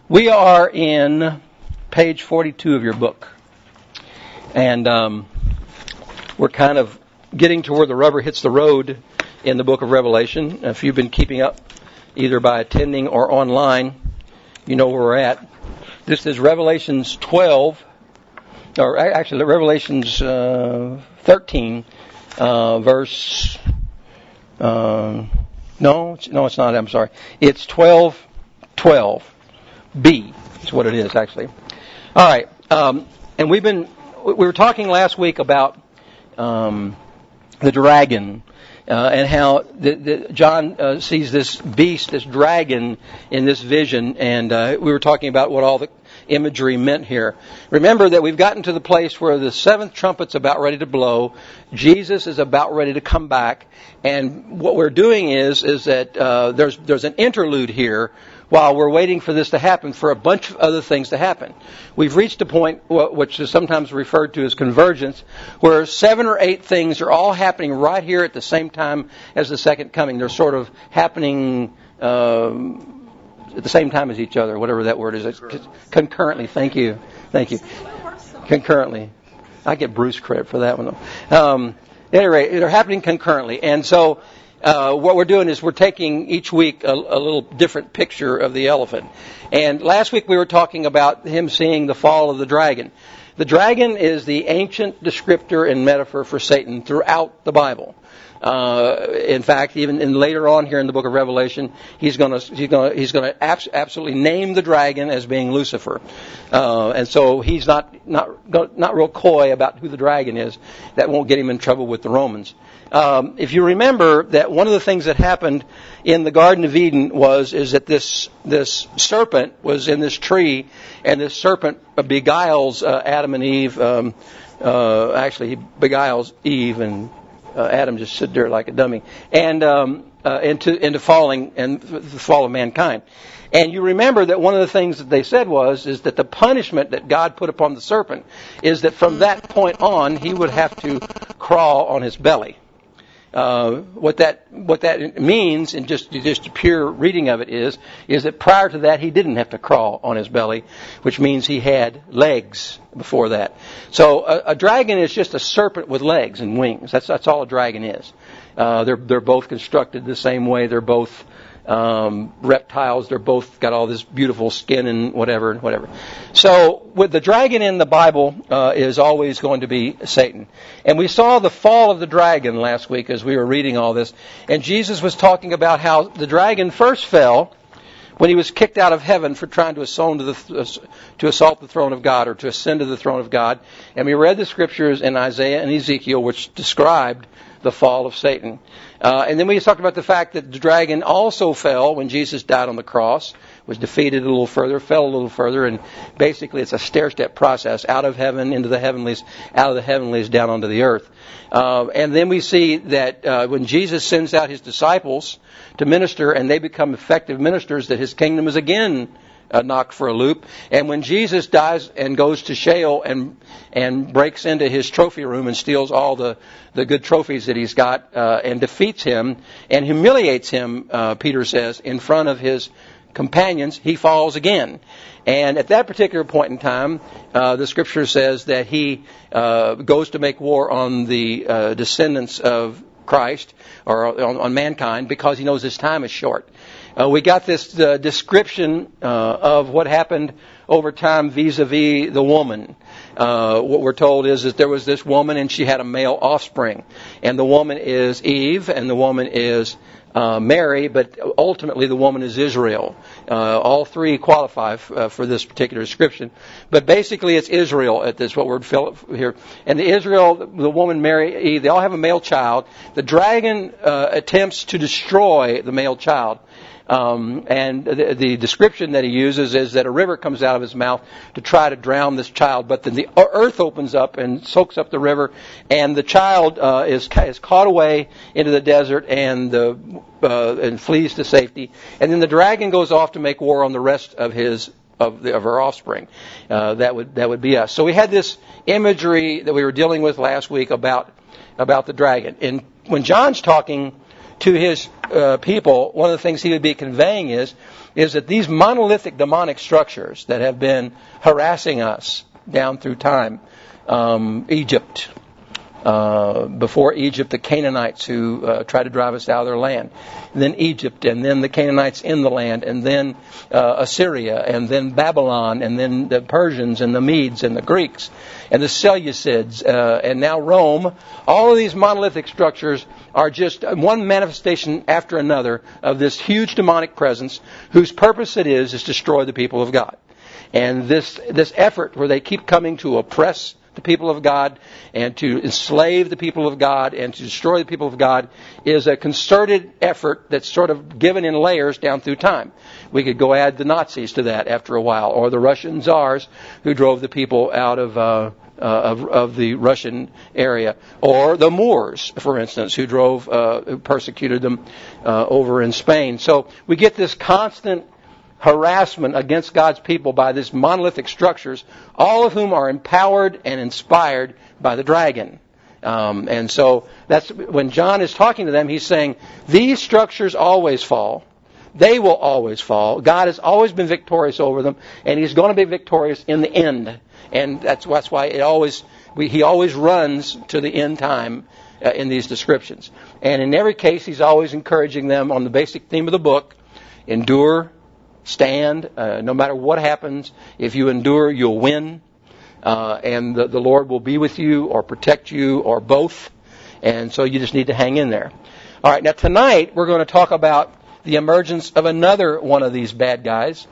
We are in page 42 of your book, and we're kind of getting to where the rubber hits the road in the book of Revelation. If you've been keeping up either by attending or online, you know where we're at. This is Revelations 12, or actually Revelations 13, verse... No, it's not. I'm sorry. It's 12:12. B is what it is, actually. All right. And we were talking last week about the dragon and how John sees this beast, this dragon, in this vision, and we were talking about what all the imagery meant here. Remember that we've gotten to the place where the seventh trumpet's about ready to blow. Jesus is about ready to come back, and what we're doing is that there's an interlude here while we're waiting for this to happen, for a bunch of other things to happen. We've reached a point which is sometimes referred to as convergence, where 7 or 8 things are all happening right here at the same time as the second coming. They're sort of happening at the same time as each other, whatever that word is. Concurrently. Thank you. Concurrently. I get Bruce credit for that one, though. At any rate, they're happening concurrently. And so what we're doing is we're taking each week a little different picture of the elephant. And last week we were talking about him seeing the fall of the dragon. The dragon is the ancient descriptor and metaphor for Satan throughout the Bible. In fact, even later on here in the book of Revelation, he's going to absolutely name the dragon as being Lucifer, and so he's not real coy about who the dragon is. That won't get him in trouble with the Romans. If you remember that one of the things that happened in the Garden of Eden is that this serpent was in this tree, and this serpent beguiles Adam and Eve. Actually, he beguiles Eve, and Adam just stood there like a dummy, and into falling and the fall of mankind. And you remember that one of the things that they said is that the punishment that God put upon the serpent is that from that point on he would have to crawl on his belly. What that means, in just a pure reading of it, is that prior to that he didn't have to crawl on his belly, which means he had legs before that. So a dragon is just a serpent with legs and wings. That's all a dragon is. They're both constructed the same way. They're both reptiles. They're both got all this beautiful skin and whatever. So with the dragon in the Bible is always going to be Satan. And we saw the fall of the dragon last week as we were reading all this. And Jesus was talking about how the dragon first fell when he was kicked out of heaven for trying to assault the throne of God, or to ascend to the throne of God. And we read the scriptures in Isaiah and Ezekiel which described the fall of Satan. And then we talked about the fact that the dragon also fell when Jesus died on the cross, was defeated a little further, fell a little further, and basically it's a stair-step process, out of heaven into the heavenlies, out of the heavenlies down onto the earth. And then we see that when Jesus sends out his disciples to minister, and they become effective ministers, that his kingdom is again knocked for a loop. And when Jesus dies and goes to Sheol and breaks into his trophy room and steals all the good trophies that he's got, and defeats him and humiliates him, Peter says, in front of his companions, he falls again. And at that particular point in time, the scripture says that he goes to make war on the descendants of Christ, or on mankind, because he knows his time is short. We got this description of what happened over time vis-a-vis the woman. What we're told is that there was this woman and she had a male offspring. And the woman is Eve, and the woman is Mary, but ultimately the woman is Israel. All three qualify for this particular description. But basically it's Israel at this, what we're here. And the woman Mary, Eve, they all have a male child. The dragon attempts to destroy the male child. And the description that he uses is that a river comes out of his mouth to try to drown this child, but then the earth opens up and soaks up the river, and the child is caught away into the desert and flees to safety. And then the dragon goes off to make war on the rest of her offspring. That would be us. So we had this imagery that we were dealing with last week about the dragon. And when John's talking to his people, one of the things he would be conveying is is that these monolithic demonic structures that have been harassing us down through time, Egypt, before Egypt, the Canaanites who tried to drive us out of their land, then Egypt, and then the Canaanites in the land, and then Assyria, and then Babylon, and then the Persians, and the Medes, and the Greeks, and the Seleucids, and now Rome. All of these monolithic structures are just one manifestation after another of this huge demonic presence whose purpose it is destroy the people of God. And this effort where they keep coming to oppress the people of God and to enslave the people of God and to destroy the people of God is a concerted effort that's sort of given in layers down through time. We could go add the Nazis to that after a while, or the Russian czars who drove the people out of the Russian area, or the Moors, for instance, who persecuted them over in Spain. So we get this constant harassment against God's people by these monolithic structures, all of whom are empowered and inspired by the dragon. And so that's when John is talking to them, he's saying, these structures always fall. They will always fall. God has always been victorious over them, and He's going to be victorious in the end. And that's why He always runs to the end time in these descriptions. And in every case, He's always encouraging them on the basic theme of the book: endure, stand, no matter what happens. If you endure, you'll win. And the Lord will be with you or protect you or both. And so you just need to hang in there. All right, now tonight we're going to talk about the emergence of another one of these bad guys.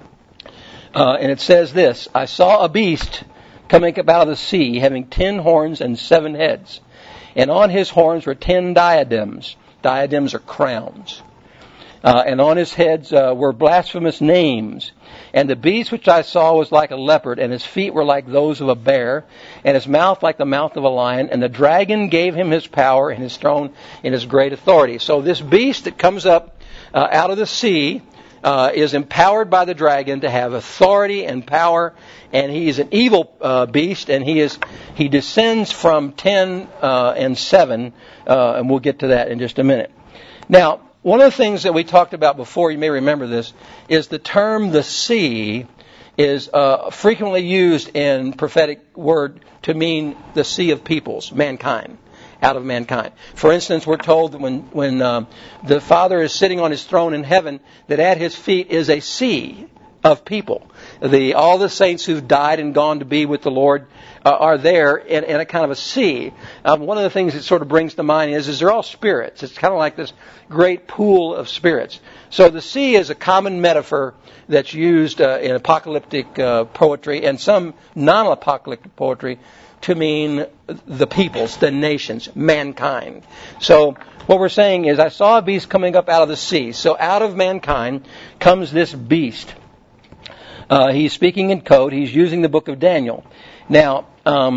And it says this: I saw a beast coming up out of the sea, having 10 horns and 7 heads. And on his horns were 10 diadems. Diadems are crowns. And on his heads were blasphemous names. And the beast which I saw was like a leopard, and his feet were like those of a bear, and his mouth like the mouth of a lion. And the dragon gave him his power and his throne and his great authority. So this beast that comes up out of the sea is empowered by the dragon to have authority and power, and he is an evil beast, and he descends from 10 and 7, and we'll get to that in just a minute. Now, one of the things that we talked about before, you may remember this, is the term the sea is frequently used in prophetic word to mean the sea of peoples, mankind, out of mankind. For instance, we're told that when the Father is sitting on His throne in heaven, that at His feet is a sea of people. All the saints who've died and gone to be with the Lord are there in a kind of a sea. One of the things it sort of brings to mind is they're all spirits. It's kind of like this great pool of spirits. So the sea is a common metaphor that's used in apocalyptic poetry and some non-apocalyptic poetry to mean the peoples, the nations, mankind. So what we're saying is, I saw a beast coming up out of the sea. So out of mankind comes this beast. He's speaking in code. He's using the book of Daniel. Now,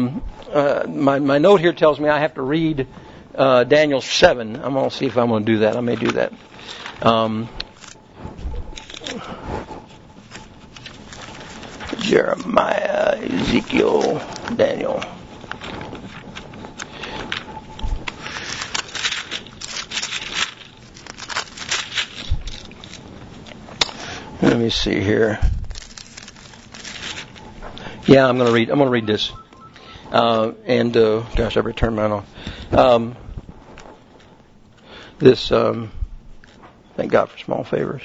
my note here tells me I have to read Daniel 7. I'm going to see if I'm going to do that. I may do that. Jeremiah, Ezekiel, Daniel. Let me see here. Yeah, I'm going to read this. Gosh, I returned mine off. Thank God for small favors.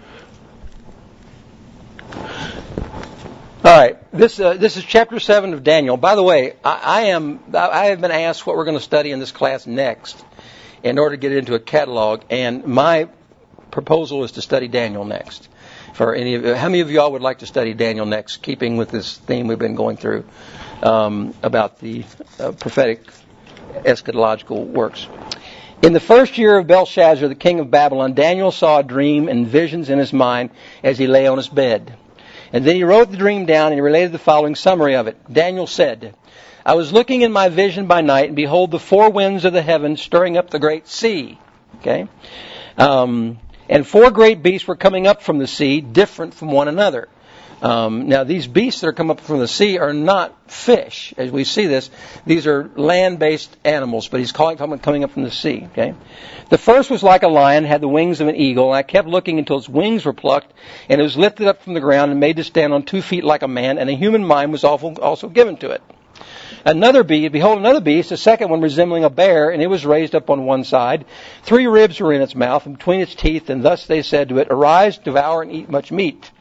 All right, this is chapter 7 of Daniel. By the way, I have been asked what we're going to study in this class next in order to get into a catalog, and my proposal is to study Daniel next. For how many of y'all would like to study Daniel next, keeping with this theme we've been going through about the prophetic eschatological works? In the first year of Belshazzar, the king of Babylon, Daniel saw a dream and visions in his mind as he lay on his bed. And then he wrote the dream down and he related the following summary of it. Daniel said, I was looking in my vision by night, and behold, the 4 winds of the heavens stirring up the great sea. Okay? And 4 great beasts were coming up from the sea, different from one another. Now, these beasts that are come up from the sea are not fish, as we see this. These are land-based animals, but he's calling them coming up from the sea. Okay. The first was like a lion, had the wings of an eagle, and I kept looking until its wings were plucked, and it was lifted up from the ground and made to stand on 2 feet like a man, and a human mind was also given to it. Behold, another beast, a second one resembling a bear, and it was raised up on one side. 3 ribs were in its mouth, and between its teeth, and thus they said to it, Arise, devour, and eat much meat.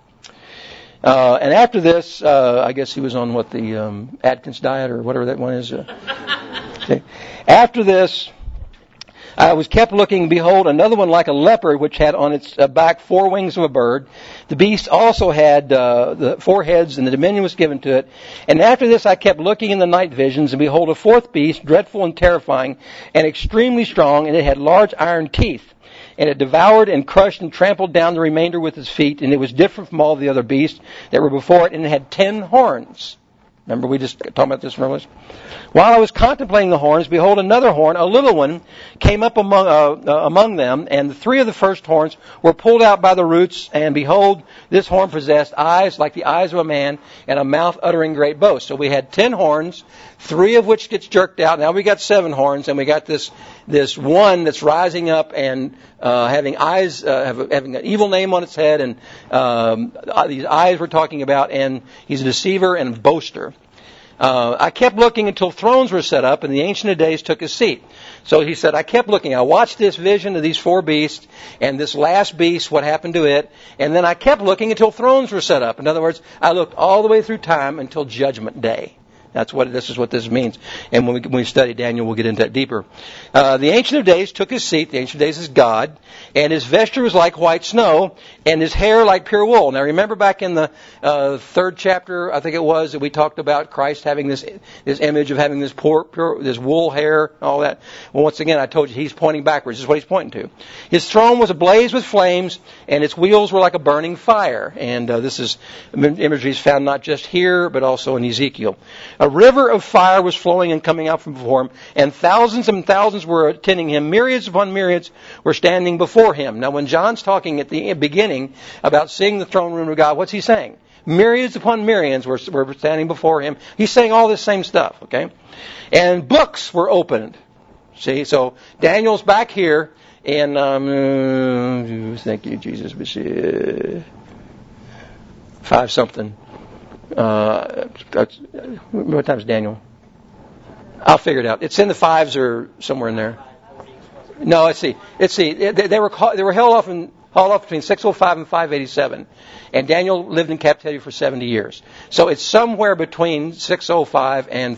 And after this, I guess he was on the Atkins diet or whatever that one is. Okay. After this, I was kept looking, behold, another one like a leopard, which had on its back 4 wings of a bird. The beast also had the 4 heads, and the dominion was given to it. And after this I kept looking in the night visions, and behold, a 4th beast, dreadful and terrifying, and extremely strong, and it had large iron teeth. And it devoured and crushed and trampled down the remainder with its feet, and it was different from all the other beasts that were before it, and it had 10 horns. Remember, we just talked about this, remember? While I was contemplating the horns, behold, another horn, a little one, came up among them, and the 3 of the first horns were pulled out by the roots, and behold, this horn possessed eyes like the eyes of a man, and a mouth uttering great boasts. So we had 10 horns, 3 of which gets jerked out. Now we got 7 horns, and we got this one that's rising up and having eyes, having an evil name on its head, and these eyes we're talking about, and he's a deceiver and boaster. I kept looking until thrones were set up, and the Ancient of Days took his seat. So he said, I kept looking. I watched this vision of these 4 beasts, and this last beast, what happened to it, and then I kept looking until thrones were set up. In other words, I looked all the way through time until Judgment Day. This is what this means. And when we study Daniel, we'll get into that deeper. The Ancient of Days took his seat. The Ancient of Days is God. And his vesture was like white snow, and his hair like pure wool. Now remember back in the 3rd chapter, I think it was, that we talked about Christ having this image of having this pure this wool hair, and all that. Well, once again, I told you he's pointing backwards. This is what he's pointing to. His throne was ablaze with flames, and its wheels were like a burning fire. And this is imagery is found not just here, but also in Ezekiel. A river of fire was flowing and coming out from before him, and thousands and thousands were attending him. Myriads upon myriads were standing before him. Now, when John's talking at the beginning about seeing the throne room of God, what's he saying? Myriads upon myriads were standing before him. He's saying all this same stuff, okay? And books were opened. See, so Daniel's back here in, thank you, Jesus, 5 something. What time is Daniel? I'll figure it out. It's in the 5s or somewhere in there. No, let's see. They were hauled off between 605 and 587, and Daniel lived in captivity for 70 years. So it's somewhere between 605 and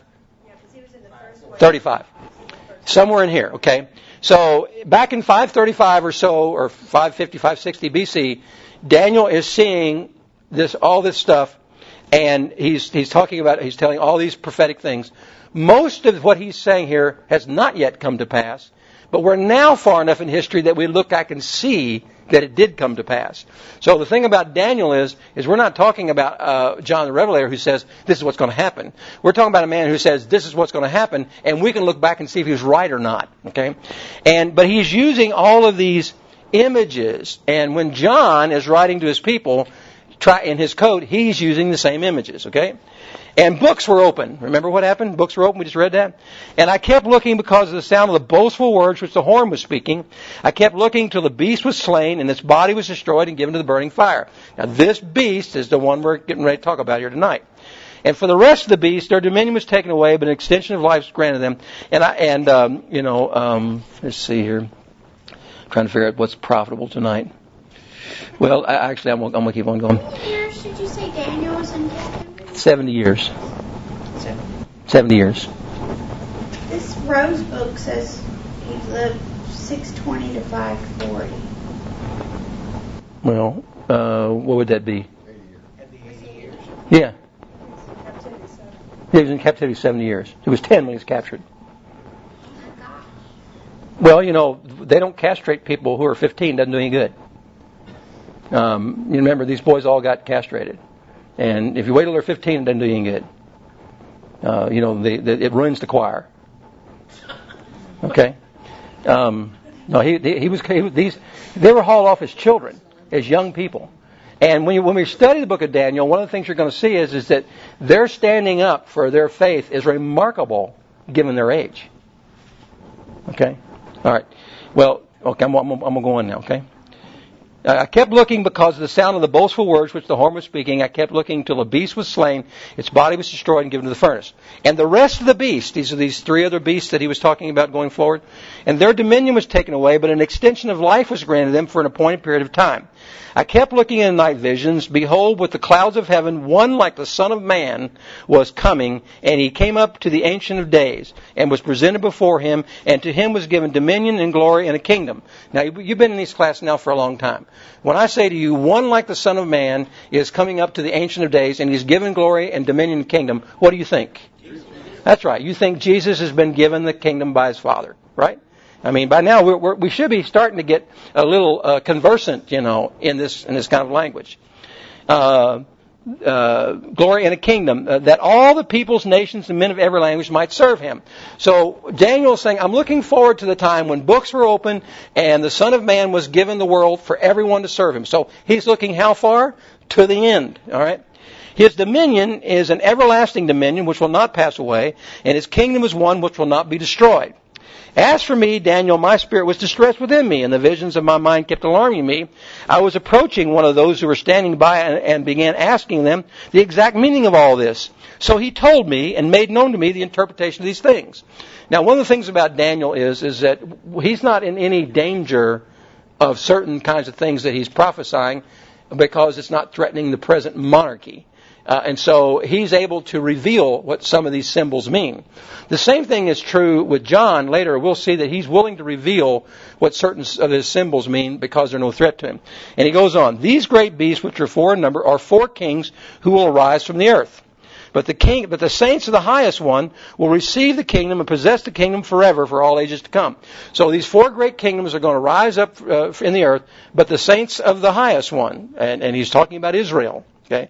535. Somewhere in here. Okay. So back in 535 or so, or 550, 560 BC, Daniel is seeing all this stuff. And he's telling all these prophetic things. Most of what he's saying here has not yet come to pass, but we're now far enough in history that we look back and see that it did come to pass. So the thing about Daniel is we're not talking about John the Revelator who says this is what's going to happen. We're talking about a man who says this is what's going to happen, and we can look back and see if he was right or not. Okay, but he's using all of these images, and when John is writing to his people, in his code, he's using the same images, okay? And books were open. Remember what happened? Books were open. We just read that. And I kept looking because of the sound of the boastful words which the horn was speaking. I kept looking till the beast was slain and its body was destroyed and given to the burning fire. Now this beast is the one we're getting ready to talk about here tonight. And for the rest of the beasts, their dominion was taken away, but an extension of life was granted them. Let's see here. I'm trying to figure out what's profitable tonight. Well, I'm going to keep on going. What years did you say Daniel was in captivity? 70 years. 70 years. This Rose book says he lived 620 to 540. Well, what would that be? 80 years. Yeah. He was in captivity 70 years. He was 10 when he was captured. Well, they don't castrate people who are 15. Doesn't do any good. You remember, these boys all got castrated. And if you wait till they're 15, it doesn't do you any good. It ruins the choir. Okay? No, they were hauled off as children, as young people. And when we study the book of Daniel, one of the things you're going to see is that their standing up for their faith is remarkable given their age. Okay? All right. Well, okay, I'm going to go on now, okay? I kept looking because of the sound of the boastful words which the horn was speaking. I kept looking till the beast was slain, its body was destroyed and given to the furnace. And the rest of the beasts, these are these three other beasts that he was talking about going forward, and their dominion was taken away, but an extension of life was granted them for an appointed period of time. I kept looking in night visions. Behold, with the clouds of heaven, one like the Son of Man was coming, and he came up to the Ancient of Days, and was presented before him, and to him was given dominion and glory and a kingdom. Now, you've been in these classes now for a long time. When I say to you, one like the Son of Man is coming up to the Ancient of Days, and he's given glory and dominion and kingdom, what do you think? That's right. You think Jesus has been given the kingdom by his Father, right? I mean, by now we should be starting to get a little conversant, in this kind of language. Glory and a kingdom, that all the peoples, nations, and men of every language might serve him. So Daniel is saying, I'm looking forward to the time when books were opened and the Son of Man was given the world for everyone to serve him. So he's looking how far? To the end. All right. His dominion is an everlasting dominion which will not pass away, and his kingdom is one which will not be destroyed. As for me, Daniel, my spirit was distressed within me, and the visions of my mind kept alarming me. I was approaching one of those who were standing by and began asking them the exact meaning of all this. So he told me and made known to me the interpretation of these things. Now, one of the things about Daniel is that he's not in any danger of certain kinds of things that he's prophesying because it's not threatening the present monarchy. And so he's able to reveal what some of these symbols mean. The same thing is true with John. Later we'll see that he's willing to reveal what certain of his symbols mean because they're no threat to him. And he goes on, these great beasts, which are four in number, are four kings who will arise from the earth. But the saints of the highest one will receive the kingdom and possess the kingdom forever for all ages to come. So these four great kingdoms are going to rise up in the earth, but the saints of the highest one, and he's talking about Israel. Okay,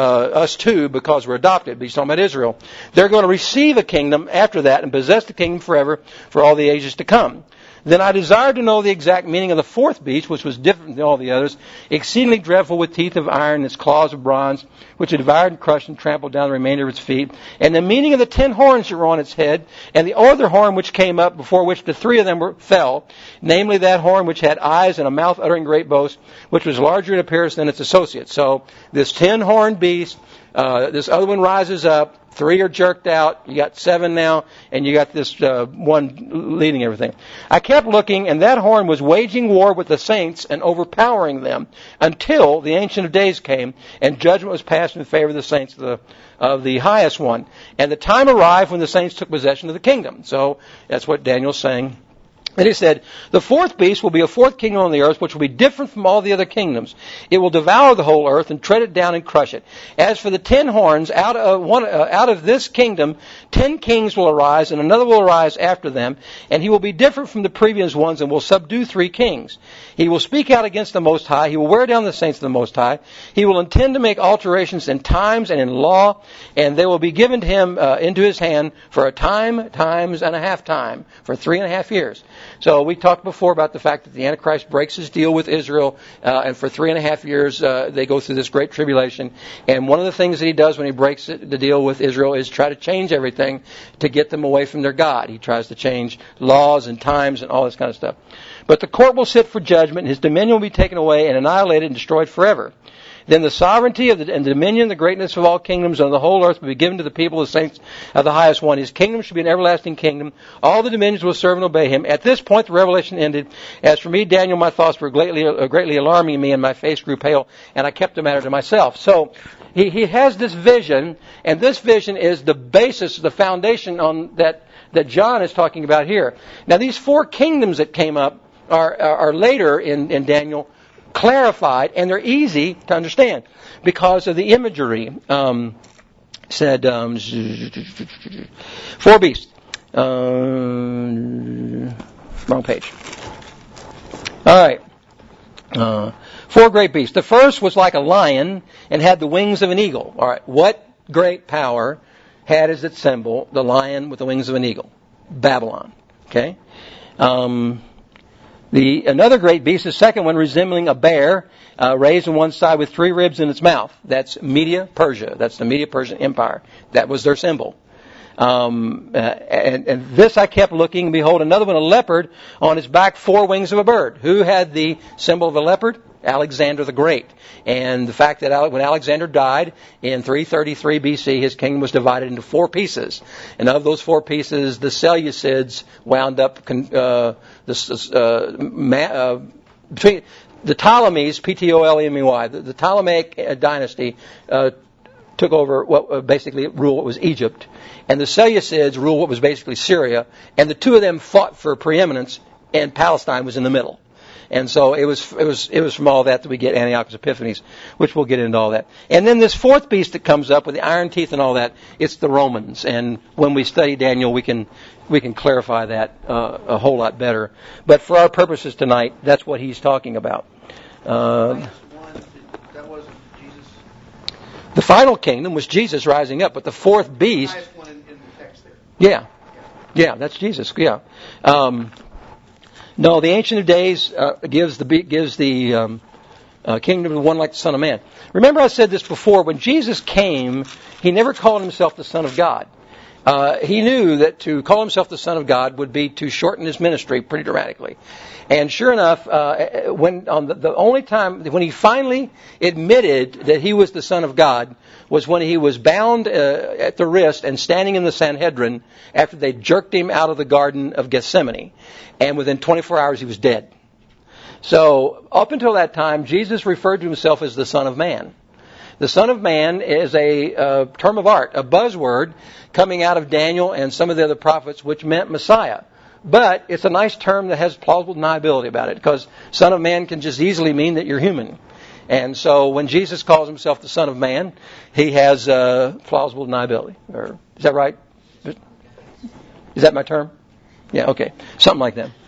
us too, because we're adopted, but he's talking about Israel. They're going to receive a kingdom after that and possess the kingdom forever for all the ages to come. Then I desired to know the exact meaning of the fourth beast, which was different than all the others, exceedingly dreadful with teeth of iron and its claws of bronze, which had devoured and crushed and trampled down the remainder of its feet, and the meaning of the 10 horns that were on its head, and the other horn which came up, before which the 3 of them fell, namely that horn which had eyes and a mouth uttering great boast, which was larger in appearance than its associates. So this 10-horned beast, this other one rises up, 3 are jerked out, you got 7 now, and you got this one leading everything. I kept looking, and that horn was waging war with the saints and overpowering them until the Ancient of Days came, and judgment was passed in favor of the saints of the highest one. And the time arrived when the saints took possession of the kingdom. So that's what Daniel's saying. And he said, the fourth beast will be a fourth kingdom on the earth, which will be different from all the other kingdoms. It will devour the whole earth and tread it down and crush it. As for the 10 horns, out of this kingdom, 10 kings will arise, and another will arise after them, and he will be different from the previous ones and will subdue 3 kings. He will speak out against the Most High. He will wear down the saints of the Most High. He will intend to make alterations in times and in law, and they will be given to him into his hand for a time, times, and a half time, for 3.5 years. So we talked before about the fact that the Antichrist breaks his deal with Israel, and for 3.5 years they go through this great tribulation. And one of the things that he does when he breaks the deal with Israel is try to change everything to get them away from their God. He tries to change laws and times and all this kind of stuff. But the court will sit for judgment, and his dominion will be taken away and annihilated and destroyed forever. Then the sovereignty and the dominion, the greatness of all kingdoms on the whole earth will be given to the people of the saints of the highest one. His kingdom shall be an everlasting kingdom. All the dominions will serve and obey him. At this point, the revelation ended. As for me, Daniel, my thoughts were greatly alarming me, and my face grew pale, and I kept the matter to myself. So he has this vision, and this vision is the basis, the foundation on that John is talking about here. Now, these 4 kingdoms that came up are later in Daniel clarified, and they're easy to understand because of the imagery. Said 4 beasts. Wrong page. All right. 4 great beasts. The first was like a lion and had the wings of an eagle. All right. What great power had as its symbol the lion with the wings of an eagle? Babylon. Okay. Another great beast, the second one, resembling a bear, raised on one side with 3 ribs in its mouth. That's Media Persia. That's the Media Persian Empire. That was their symbol. And this I kept looking, and behold, another one, a leopard, on its back 4 wings of a bird. Who had the symbol of a leopard? Alexander the Great. And the fact that when Alexander died in 333 BC, his kingdom was divided into 4 pieces. And of those 4 pieces, the Seleucids wound up between the Ptolemies, Ptolemy, the Ptolemaic dynasty took over what basically ruled what was Egypt, and the Seleucids ruled what was basically Syria, and the two of them fought for preeminence, and Palestine was in the middle. And so it was from all that we get Antiochus Epiphanes, which we'll get into all that. And then this 4th beast that comes up with the iron teeth and all that, it's the Romans. And when we study Daniel, we can clarify that a whole lot better. But for our purposes tonight, that's what he's talking about. The final kingdom was Jesus rising up, but the 4th beast. The highest one in the text there. Yeah, that's Jesus. Yeah. No, the Ancient of Days gives the kingdom to one like the Son of Man. Remember, I said this before. When Jesus came, he never called himself the Son of God. He knew that to call himself the Son of God would be to shorten his ministry pretty dramatically. And sure enough, the only time when he finally admitted that he was the Son of God was when he was bound at the wrist and standing in the Sanhedrin after they jerked him out of the Garden of Gethsemane. And within 24 hours, he was dead. So up until that time, Jesus referred to himself as the Son of Man. The Son of Man is a term of art, a buzzword coming out of Daniel and some of the other prophets, which meant Messiah. But it's a nice term that has plausible deniability about it, because Son of Man can just easily mean that you're human. And so when Jesus calls himself the Son of Man, he has plausible deniability. Is that right? Is that my term? Yeah, okay. Something like that.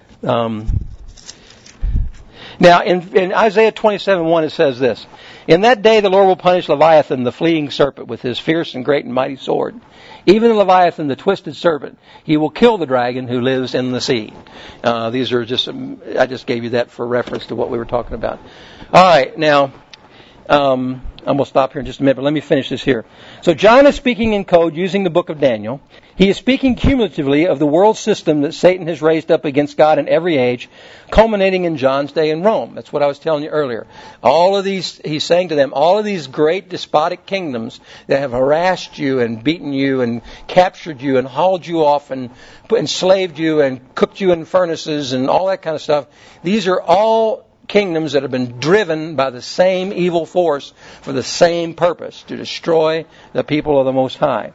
Now, in Isaiah 27:1, it says this: "In that day the Lord will punish Leviathan, the fleeing serpent, with his fierce and great and mighty sword. Even the Leviathan, the twisted serpent. He will kill the dragon who lives in the sea." These are I just gave you that for reference to what we were talking about. All right, now, I'm going to stop here in just a minute, but let me finish this here. So John is speaking in code using the book of Daniel. He is speaking cumulatively of the world system that Satan has raised up against God in every age, culminating in John's day in Rome. That's what I was telling you earlier. All of these, he's saying to them, all of these great despotic kingdoms that have harassed you and beaten you and captured you and hauled you off and enslaved you and cooked you in furnaces and all that kind of stuff, these are all kingdoms that have been driven by the same evil force for the same purpose, to destroy the people of the Most High.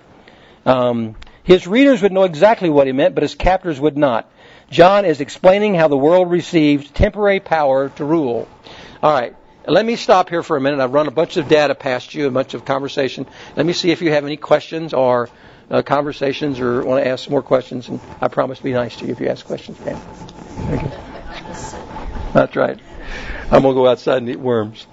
His readers would know exactly what he meant, but his captors would not. John is explaining how the world received temporary power to rule. All right, let me stop here for a minute. I've run a bunch of data past you, a bunch of conversation. Let me see if you have any questions or conversations or want to ask more questions. And I promise to be nice to you if you ask questions, Pam. Okay. That's right. I'm going to go outside and eat worms.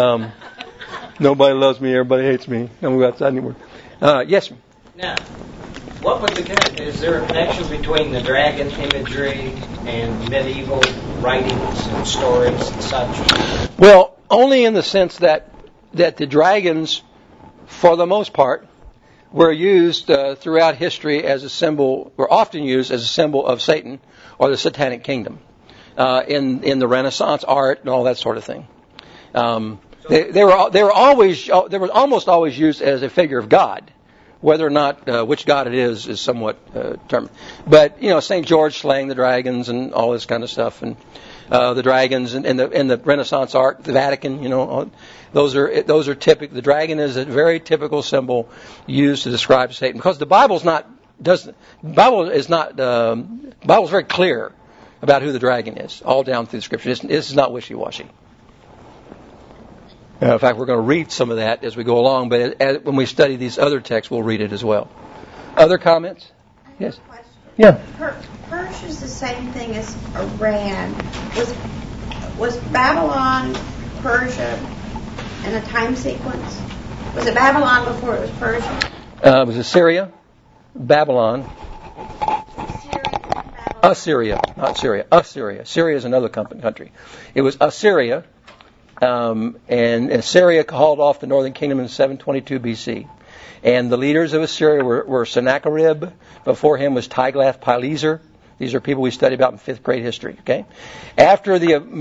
Nobody loves me. Everybody hates me. I'm going to go outside and eat worms. Yes, ma'am. Now, what was the connection? Is there a connection between the dragon imagery and medieval writings and stories and such? Well, only in the sense that the dragons, for the most part, were used throughout history as a symbol, were often used as a symbol of Satan or the Satanic kingdom in the Renaissance art and all that sort of thing. They were almost always used as a figure of God. Whether or not which god it is somewhat determined. But St. George slaying the dragons and all this kind of stuff, and the dragons and the Renaissance art, the Vatican, those are typical. The dragon is a very typical symbol used to describe Satan, because the Bible's very clear about who the dragon is, all down through the Scripture. This is not wishy-washy. In fact, we're going to read some of that as we go along, but when we study these other texts, we'll read it as well. Other comments? Yes. Yeah. Persia is the same thing as Iran. Was Babylon Persia in a time sequence? Was it Babylon before it was Persia? It was Assyria, Babylon. Assyria, Babylon. Assyria, not Syria. Assyria. Syria is another country. It was Assyria, and Assyria hauled off the northern kingdom in 722 BC. And the leaders of Assyria were Sennacherib. Before him was Tiglath-Pileser. These are people we study about in 5th grade history. Okay, after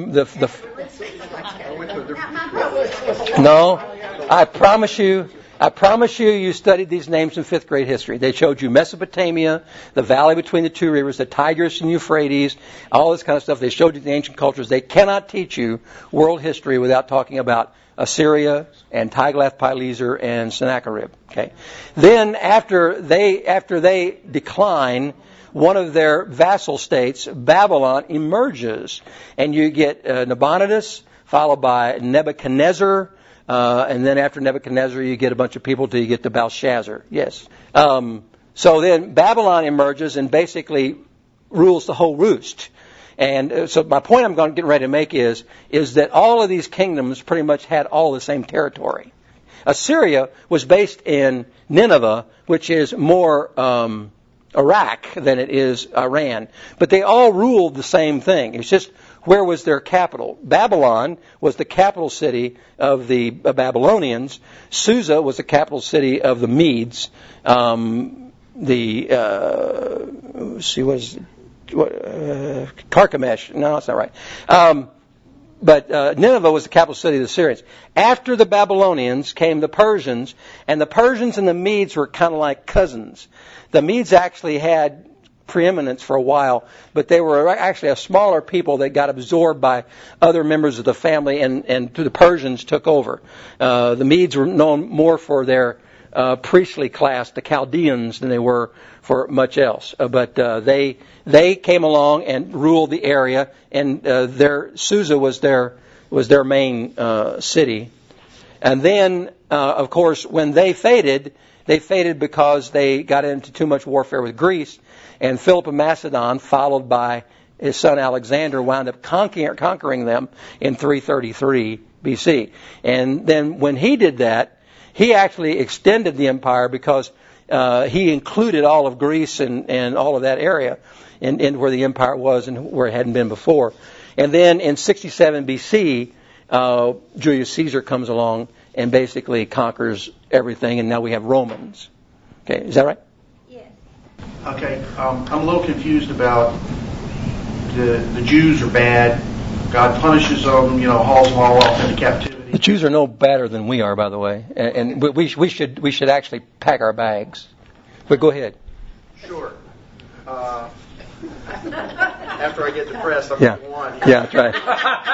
no, I promise you, you studied these names in 5th grade history. They showed you Mesopotamia, the valley between the two rivers, the Tigris and Euphrates, all this kind of stuff. They showed you the ancient cultures. They cannot teach you world history without talking about Assyria and Tiglath-Pileser and Sennacherib. Okay, then after they decline, one of their vassal states, Babylon, emerges, and you get Nabonidus, followed by Nebuchadnezzar, and then after Nebuchadnezzar, you get a bunch of people till you get to Belshazzar. Yes. So then Babylon emerges and basically rules the whole roost. And so my point I'm getting ready to make is that all of these kingdoms pretty much had all the same territory. Assyria was based in Nineveh, which is more Iraq than it is Iran. But they all ruled the same thing. It's just where was their capital. Babylon was the capital city of the Babylonians. Susa was the capital city of the Medes. Carchemish. No, that's not right. But Nineveh was the capital city of the Syrians. After the Babylonians came the Persians, and the Persians and the Medes were kind of like cousins. The Medes actually had preeminence for a while, but they were actually a smaller people that got absorbed by other members of the family, and the Persians took over. The Medes were known more for their priestly class, the Chaldeans, than they were for much else. But they came along and ruled the area, and Susa was their main city. And then, of course, when they faded because they got into too much warfare with Greece, and Philip of Macedon, followed by his son Alexander, wound up conquering them in 333 BC. And then when he did that, he actually extended the empire because he included all of Greece and all of that area in where the empire was and where it hadn't been before. And then in 67 BC, Julius Caesar comes along and basically conquers everything, and now we have Romans. Okay, is that right? Yes. Okay, I'm a little confused about the Jews are bad. God punishes them, hauls them all off into captivity. The Jews are no better than we are, by the way, and we should actually pack our bags. But go ahead. Sure. After I get depressed, I'm going to go on. Yeah, that's right.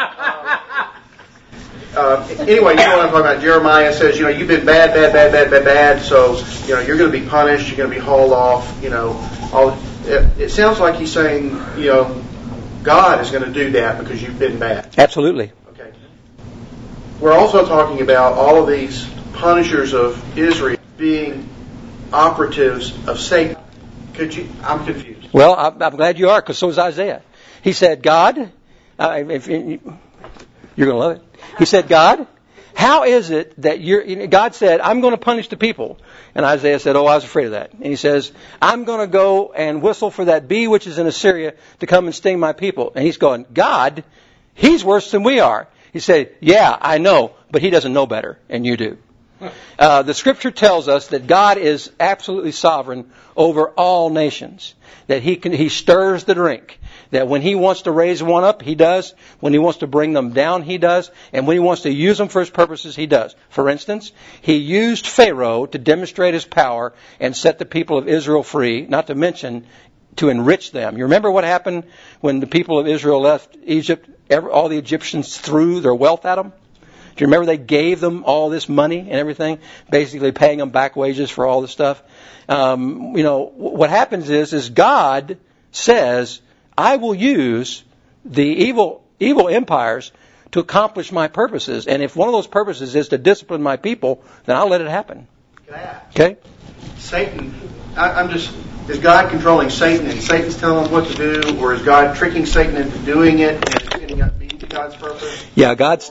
Anyway, you know what I'm talking about. Jeremiah says, you've been bad, so, you're going to be punished, you're going to be hauled off, It sounds like he's saying, God is going to do that because you've been bad. Absolutely. Okay. We're also talking about all of these punishers of Israel being operatives of Satan. I'm confused. Well, I'm glad you are, because so is Isaiah. He said, God, you're going to love it. He said, God, how is it that God said, I'm going to punish the people. And Isaiah said, I was afraid of that. And he says, I'm going to go and whistle for that bee which is in Assyria to come and sting my people. And he's going, God, he's worse than we are. He said, yeah, I know, but he doesn't know better, and you do. The scripture tells us that God is absolutely sovereign over all nations, that he stirs the drink, that when he wants to raise one up, he does. When he wants to bring them down, he does. And when he wants to use them for his purposes, he does. For instance, he used Pharaoh to demonstrate his power and set the people of Israel free, not to mention to enrich them. You remember what happened when the people of Israel left Egypt? All the Egyptians threw their wealth at them. Do you remember they gave them all this money and everything, basically paying them back wages for all this stuff? What happens is God says, I will use the evil empires to accomplish my purposes. And if one of those purposes is to discipline my people, then I'll let it happen. Can I ask? Okay? Satan, is God controlling Satan and Satan's telling him what to do, or is God tricking Satan into doing it and it's getting up to God's purpose? Yeah, God's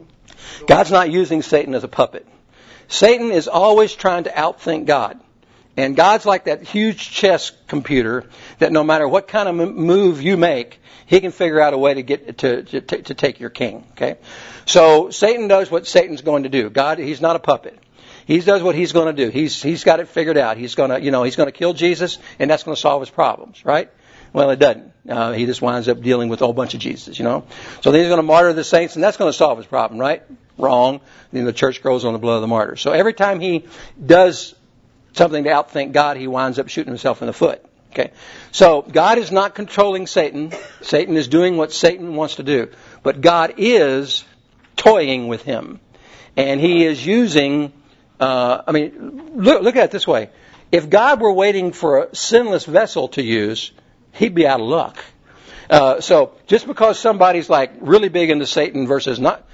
not using Satan as a puppet. Satan is always trying to outthink God. And God's like that huge chess computer that no matter what kind of move you make, He can figure out a way to get to take your king. Okay, so Satan does what Satan's going to do. God, He's not a puppet. He does what He's going to do. He's got it figured out. He's going to kill Jesus, and that's going to solve His problems, right? Well, it doesn't. He just winds up dealing with a whole bunch of Jesus, So then He's going to martyr the saints, and that's going to solve His problem, right? Wrong. Then the church grows on the blood of the martyrs. So every time He does something to outthink God, He winds up shooting Himself in the foot. Okay, so God is not controlling Satan. Satan is doing what Satan wants to do, but God is toying with him, and He is using. Look at it this way: if God were waiting for a sinless vessel to use, He'd be out of luck. So just because somebody's like really big into Satan versus not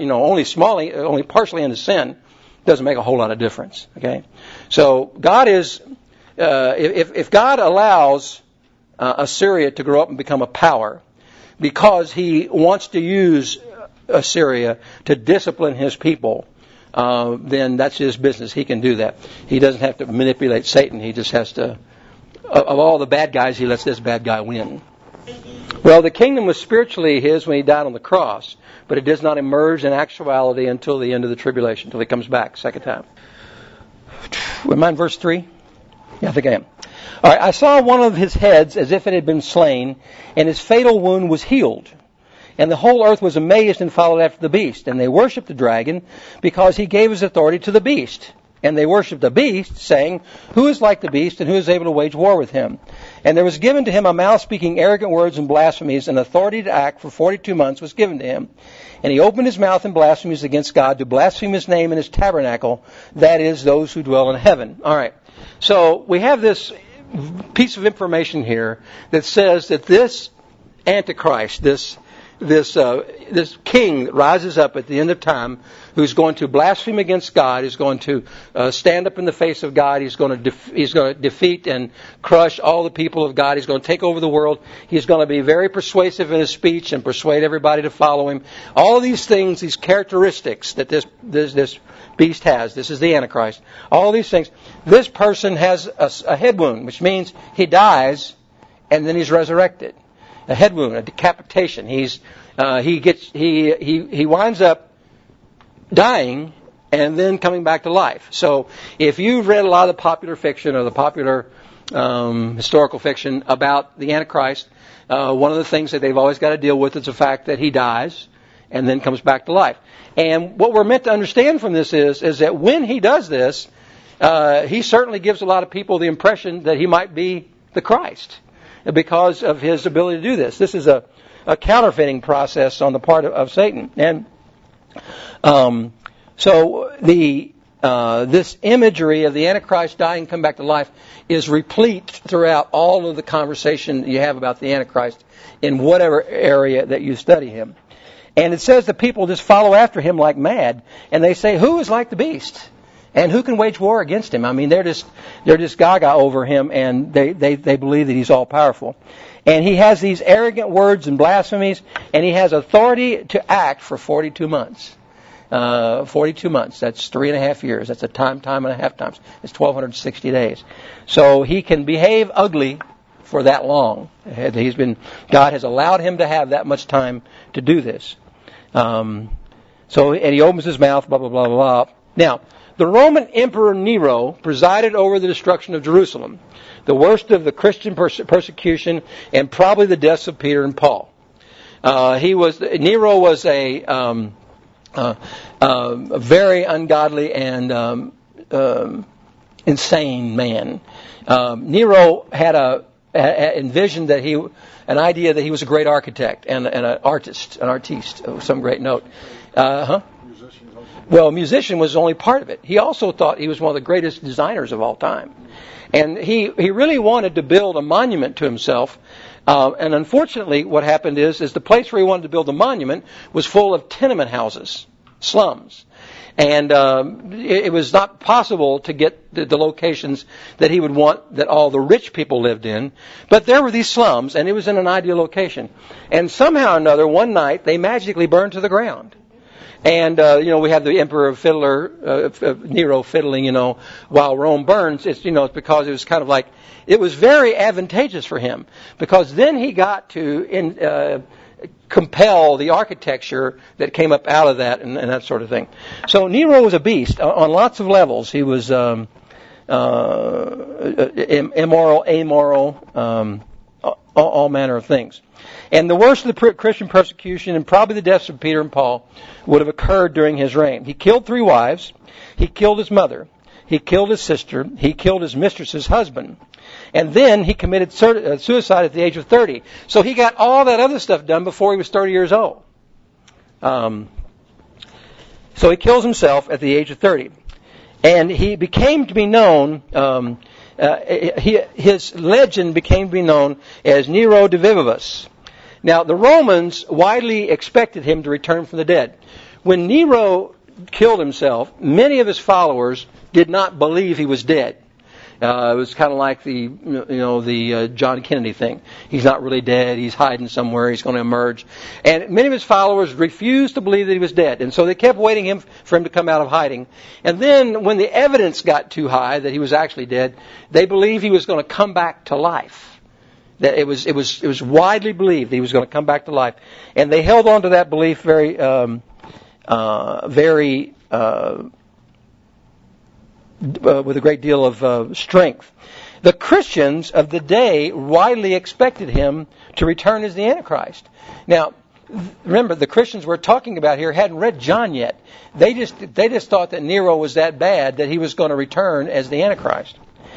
only partially into sin, doesn't make a whole lot of difference. Okay, so God is if God allows Assyria to grow up and become a power because He wants to use Assyria to discipline His people, then that's His business. He can do that. He doesn't have to manipulate Satan. He just has to. Of all the bad guys, He lets this bad guy win. Well, the kingdom was spiritually His when He died on the cross, but it does not emerge in actuality until the end of the tribulation, until He comes back second time. Am I in verse 3? Yeah, I think I am. All right, I saw one of His heads as if it had been slain, and his fatal wound was healed. And the whole earth was amazed and followed after the beast. And they worshipped the dragon because he gave his authority to the beast. And they worshipped the beast, saying, "Who is like the beast, and who is able to wage war with him?" And there was given to him a mouth speaking arrogant words and blasphemies, and authority to act for 42 months was given to him. And he opened his mouth in blasphemies against God, to blaspheme His name and His tabernacle, that is, those who dwell in heaven. All right. So we have this piece of information here that says that this Antichrist, this king that rises up at the end of time, who's going to blaspheme against God, is going to stand up in the face of God. He's going to defeat and crush all the people of God. He's going to take over the world. He's going to be very persuasive in his speech and persuade everybody to follow him. All of these things, these characteristics that this beast has. This is the Antichrist. All these things. This person has a head wound, which means he dies and then he's resurrected. A head wound, a decapitation. He winds up dying and then coming back to life. So if you've read a lot of the popular fiction or the popular historical fiction about the Antichrist, one of the things that they've always got to deal with is the fact that he dies and then comes back to life. And what we're meant to understand from this is that when he does this, he certainly gives a lot of people the impression that he might be the Christ, because of his ability to do this. This is a counterfeiting process on the part of Satan. And so this imagery of the Antichrist dying and come back to life is replete throughout all of the conversation you have about the Antichrist in whatever area that you study him. And it says that people just follow after him like mad, and they say, "Who is like the beast? And who can wage war against him?" I mean, they're just gaga over him, and they believe that he's all powerful. And he has these arrogant words and blasphemies, and he has authority to act for 42 months. 42 months, that's 3.5 years. That's a time and a half times. It's 1,260 days. So he can behave ugly for that long. God has allowed him to have that much time to do this. And he opens his mouth, blah, blah, blah, blah. Now, the Roman Emperor Nero presided over the destruction of Jerusalem, the worst of the Christian persecution, and probably the deaths of Peter and Paul. Nero was a very ungodly and insane man. Nero had envisioned that an idea that he was a great architect and an artiste of some great note. Well, musician was only part of it. He also thought he was one of the greatest designers of all time. And he really wanted to build a monument to himself. And unfortunately, what happened is the place where he wanted to build a monument was full of tenement houses, slums. And it was not possible to get the locations that he would want that all the rich people lived in. But there were these slums, and it was in an ideal location. And somehow or another, one night, they magically burned to the ground. And, we have the emperor fiddler, Nero fiddling, while Rome burns. It's because it was kind of like, it was very advantageous for him, because then he got to compel the architecture that came up out of that and that sort of thing. So Nero was a beast on lots of levels. He was immoral, amoral, all manner of things. And the worst of the Christian persecution, and probably the deaths of Peter and Paul, would have occurred during his reign. He killed 3 wives. He killed his mother. He killed his sister. He killed his mistress's husband. And then he committed suicide at the age of 30. So he got all that other stuff done before he was 30 years old. So he kills himself at the age of 30. And he became to be known, his legend became to be known as Nero de Vivibus. Now, the Romans widely expected him to return from the dead. When Nero killed himself, many of his followers did not believe he was dead. It was kind of like the John Kennedy thing. He's not really dead. He's hiding somewhere. He's going to emerge. And many of his followers refused to believe that he was dead. And so they kept waiting for him to come out of hiding. And then when the evidence got too high that he was actually dead, they believed he was going to come back to life. That it was widely believed that he was going to come back to life. And they held on to that belief very with a great deal of strength. The Christians of the day widely expected him to return as the Antichrist. Now, remember, the Christians we're talking about here hadn't read John yet. They just thought that Nero was that bad that he was going to return as the Antichrist.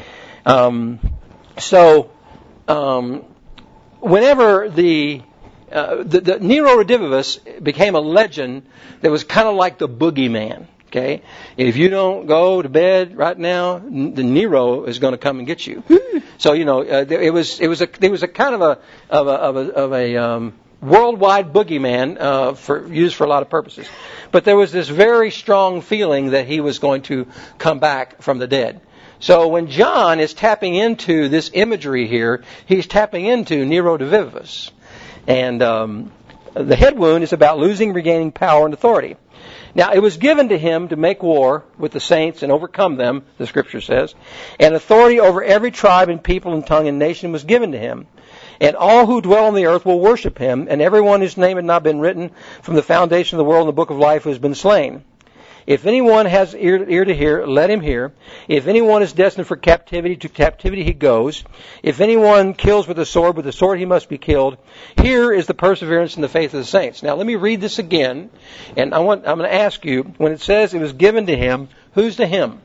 Whenever the Nero Redivivus became a legend that was kind of like the boogeyman. Okay, if you don't go to bed right now, the Nero is going to come and get you. So it was a kind of a worldwide boogeyman used for a lot of purposes. But there was this very strong feeling that he was going to come back from the dead. So when John is tapping into this imagery here, he's tapping into Nero de Vivibus. And the head wound is about losing, regaining power and authority. Now, it was given to him to make war with the saints and overcome them, the Scripture says. And authority over every tribe and people and tongue and nation was given to him. And all who dwell on the earth will worship him, and everyone whose name had not been written from the foundation of the world in the book of life has been slain. If anyone has ear to hear, let him hear. If anyone is destined for captivity, to captivity he goes. If anyone kills with the sword he must be killed. Here is the perseverance in the faith of the saints. Now let me read this again, and I'm going to ask you, when it says it was given to him, who's the him?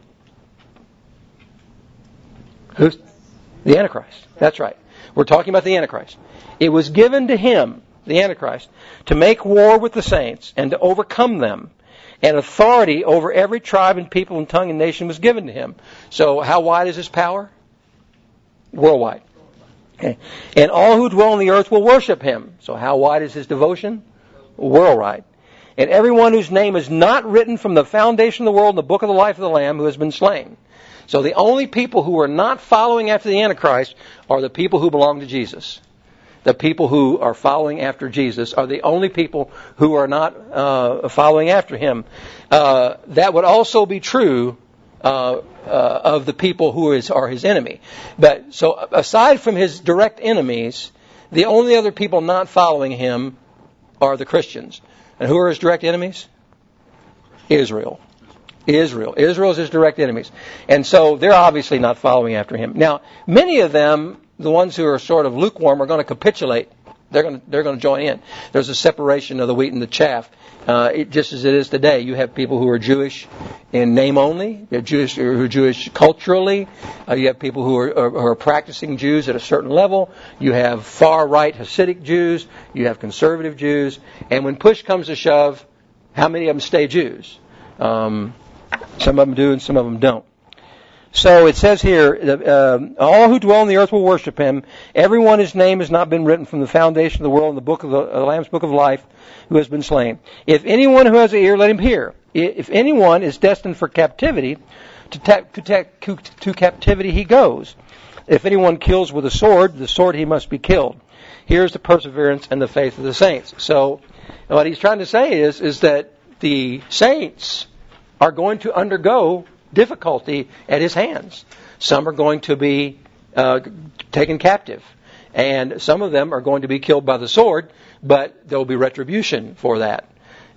Who's the Antichrist? That's right. We're talking about the Antichrist. It was given to him, the Antichrist, to make war with the saints and to overcome them. And authority over every tribe and people and tongue and nation was given to him. So how wide is his power? Worldwide. Okay. And all who dwell on the earth will worship him. So how wide is his devotion? Worldwide. And everyone whose name is not written from the foundation of the world in the book of the life of the Lamb who has been slain. So the only people who are not following after the Antichrist are the people who belong to Jesus. The people who are following after Jesus are the only people who are not following after him. That would also be true of the people who are his enemy. But so aside from his direct enemies, the only other people not following him are the Christians. And who are his direct enemies? Israel. Israel is his direct enemies. And so they're obviously not following after him. Now, many of them, the ones who are sort of lukewarm, are going to capitulate. They're going to join in. There's a separation of the wheat and the chaff, just as it is today. You have people who are Jewish in name only. You have Jewish who are Jewish culturally. You have people who are practicing Jews at a certain level. You have far right Hasidic Jews. You have conservative Jews. And when push comes to shove, how many of them stay Jews? Some of them do and some of them don't. So it says here, all who dwell on the earth will worship him. Everyone whose name has not been written from the foundation of the world in the book of the Lamb's book of life, who has been slain. If anyone who has an ear, let him hear. If anyone is destined for captivity, to captivity he goes. If anyone kills with the sword he must be killed. Here's the perseverance and the faith of the saints. So what he's trying to say is that the saints are going to undergo difficulty at his hands. Some are going to be taken captive. And some of them are going to be killed by the sword, but there will be retribution for that.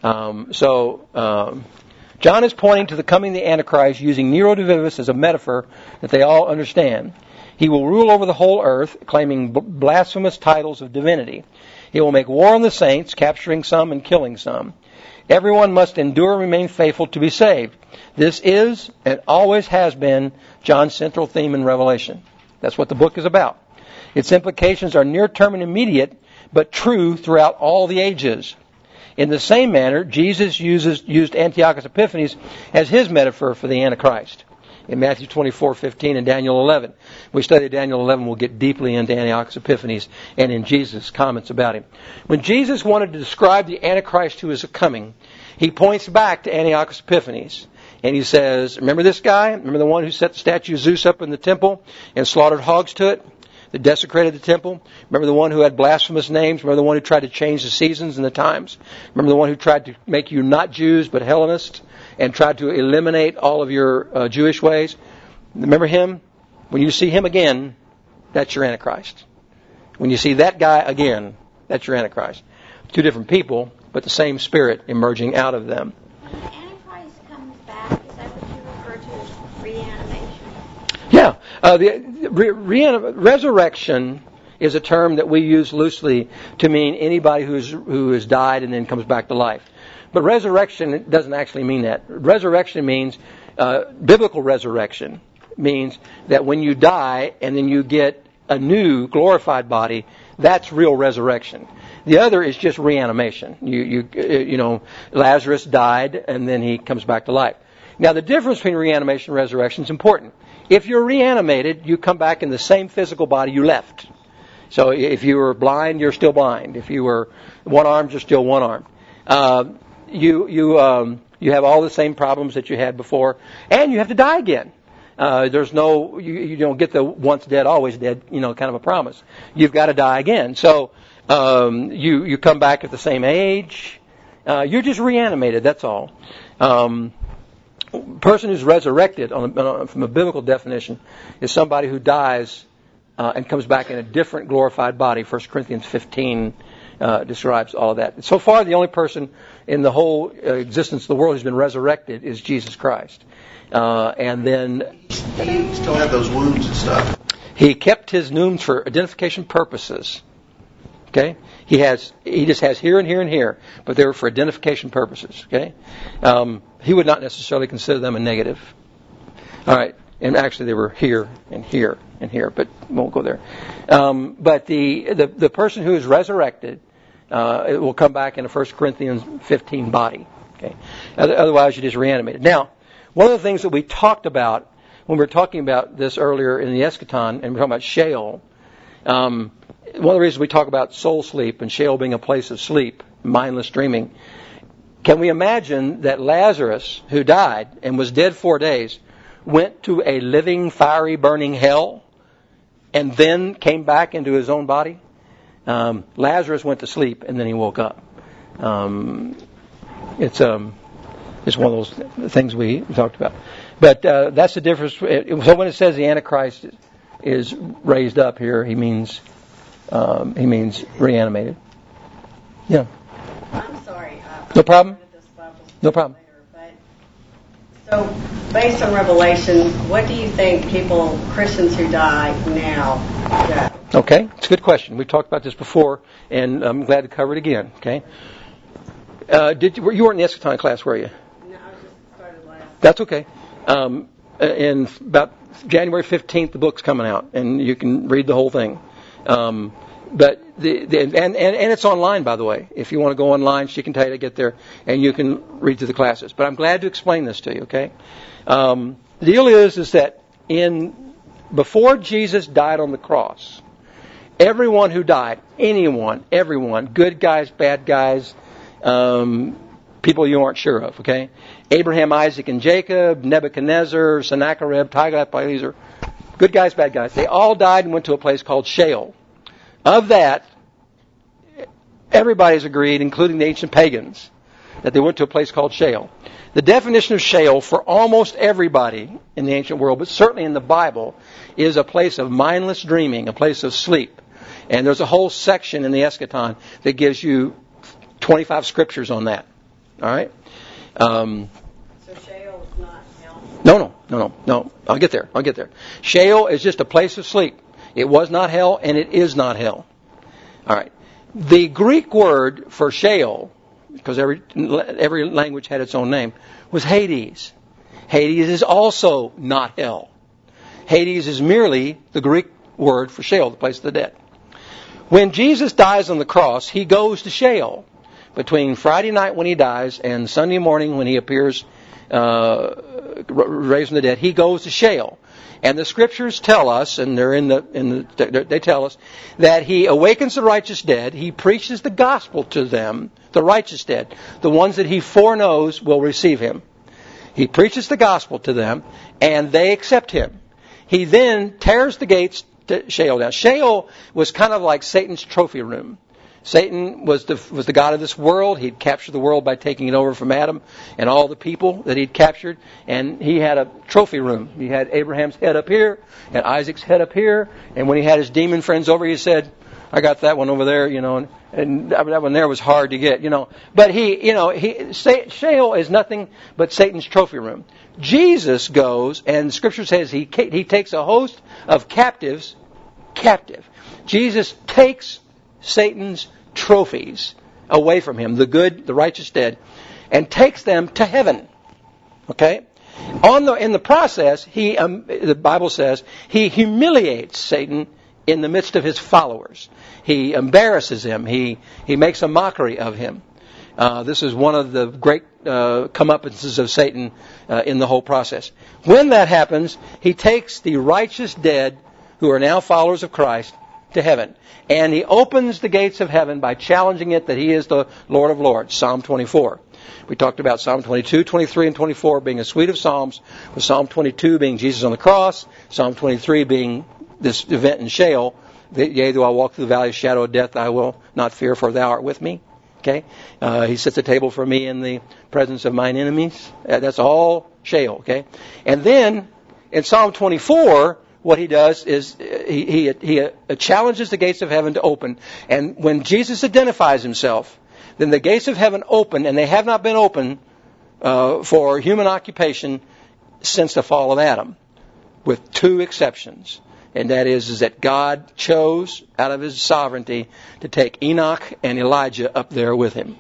John is pointing to the coming of the Antichrist using Nero de Vivus as a metaphor that they all understand. He will rule over the whole earth, claiming blasphemous titles of divinity. He will make war on the saints, capturing some and killing some. Everyone must endure and remain faithful to be saved. This is, and always has been, John's central theme in Revelation. That's what the book is about. Its implications are near-term and immediate, but true throughout all the ages. In the same manner, Jesus used Antiochus Epiphanes as his metaphor for the Antichrist. In Matthew 24:15 and Daniel 11. We study Daniel 11, we'll get deeply into Antiochus Epiphanes and in Jesus' comments about him. When Jesus wanted to describe the Antichrist who is coming, he points back to Antiochus Epiphanes. And he says, remember this guy? Remember the one who set the statue of Zeus up in the temple and slaughtered hogs to it? That desecrated the temple? Remember the one who had blasphemous names? Remember the one who tried to change the seasons and the times? Remember the one who tried to make you not Jews but Hellenists and tried to eliminate all of your Jewish ways? Remember him? When you see him again, that's your Antichrist. When you see that guy again, that's your Antichrist. Two different people, but the same spirit emerging out of them. When the Antichrist comes back, is that what you refer to as reanimation? Yeah. Resurrection is a term that we use loosely to mean anybody who has died and then comes back to life. But resurrection doesn't actually mean that. Resurrection means, biblical resurrection means that when you die and then you get a new glorified body, that's real resurrection. The other is just reanimation. You know, Lazarus died and then he comes back to life. Now the difference between reanimation and resurrection is important. If you're reanimated, you come back in the same physical body you left. So if you were blind, you're still blind. If you were one-armed, you're still one-armed. You have all the same problems that you had before, and you have to die again. There's no, you don't get the once dead, always dead, kind of a promise. You've got to die again. So you come back at the same age. You're just reanimated, that's all. Person who's resurrected, from a biblical definition, is somebody who dies and comes back in a different glorified body. 1 Corinthians 15 describes all of that. So far, the only person in the whole existence of the world who's been resurrected is Jesus Christ. And then He still had those wounds and stuff. He kept his wounds for identification purposes. Okay? He just has here and here and here, but they were for identification purposes. Okay? He would not necessarily consider them a negative. All right. And actually they were here and here and here, but we won't go there. But the person who is resurrected, it will come back in a 1 Corinthians 15 body. Okay? Otherwise you're just reanimated. Now, one of the things that we talked about when we were talking about this earlier in the eschaton, and we're talking about Sheol, one of the reasons we talk about soul sleep and Sheol being a place of sleep, mindless dreaming, can we imagine that Lazarus, who died and was dead 4 days, went to a living, fiery, burning hell and then came back into his own body? Lazarus went to sleep and then he woke up. It's one of those things we talked about. But that's the difference. So when it says the Antichrist is raised up here, he means reanimated. Yeah. I'm sorry. No problem. No problem. So, based on Revelation, what do you think Christians who die now go? Okay, it's a good question. We've talked about this before, and I'm glad to cover it again. Okay. You weren't in the eschaton class, were you? No, I just started last. That's okay. In about January 15th, the book's coming out, and you can read the whole thing. But and it's online, by the way. If you want to go online, she can tell you to get there, and you can read through the classes. But I'm glad to explain this to you. Okay. The deal is that before Jesus died on the cross, everyone who died, everyone, good guys, bad guys, people you aren't sure of. Okay. Abraham, Isaac, and Jacob, Nebuchadnezzar, Sennacherib, Tiglath-Pileser, good guys, bad guys. They all died and went to a place called Sheol. Of that, everybody's agreed, including the ancient pagans, that they went to a place called Sheol. The definition of Sheol for almost everybody in the ancient world, but certainly in the Bible, is a place of mindless dreaming, a place of sleep. And there's a whole section in the Eschaton that gives you 25 scriptures on that. All right? So Sheol is not hell? No. I'll get there. Sheol is just a place of sleep. It was not hell, and it is not hell. All right. The Greek word for Sheol, because every language had its own name, was Hades. Hades is also not hell. Hades is merely the Greek word for Sheol, the place of the dead. When Jesus dies on the cross, he goes to Sheol. Between Friday night when he dies and Sunday morning when he appears raised from the dead, he goes to Sheol. And the scriptures tell us, and they tell us, that he awakens the righteous dead, he preaches the gospel to them, the righteous dead, the ones that he foreknows will receive him. He preaches the gospel to them, and they accept him. He then tears the gates to Sheol down. Sheol was kind of like Satan's trophy room. Satan was the god of this world. He'd captured the world by taking it over from Adam and all the people that he'd captured. And he had a trophy room. He had Abraham's head up here and Isaac's head up here. And when he had his demon friends over, he said, I got that one over there, and that one there was hard to get, But Sheol is nothing but Satan's trophy room. Jesus goes, and Scripture says he takes a host of captives captive. Jesus takes Satan's trophies away from him, the good, the righteous dead, and takes them to heaven. Okay? In the process, the Bible says, he humiliates Satan in the midst of his followers. He embarrasses him. He makes a mockery of him. This is one of the great comeuppances of Satan in the whole process. When that happens, he takes the righteous dead, who are now followers of Christ, to heaven. And he opens the gates of heaven by challenging it that he is the Lord of Lords. Psalm 24. We talked about Psalm 22, 23, and 24 being a suite of Psalms, with Psalm 22 being Jesus on the cross, Psalm 23 being this event in Sheol. Yea, though I walk through the valley of the shadow of death, I will not fear, for thou art with me. Okay? He sets a table for me in the presence of mine enemies. That's all Sheol. Okay? And then, in Psalm 24, what he does is he challenges the gates of heaven to open. And when Jesus identifies himself, then the gates of heaven open, and they have not been open for human occupation since the fall of Adam, with two exceptions. And that is that God chose, out of his sovereignty, to take Enoch and Elijah up there with him.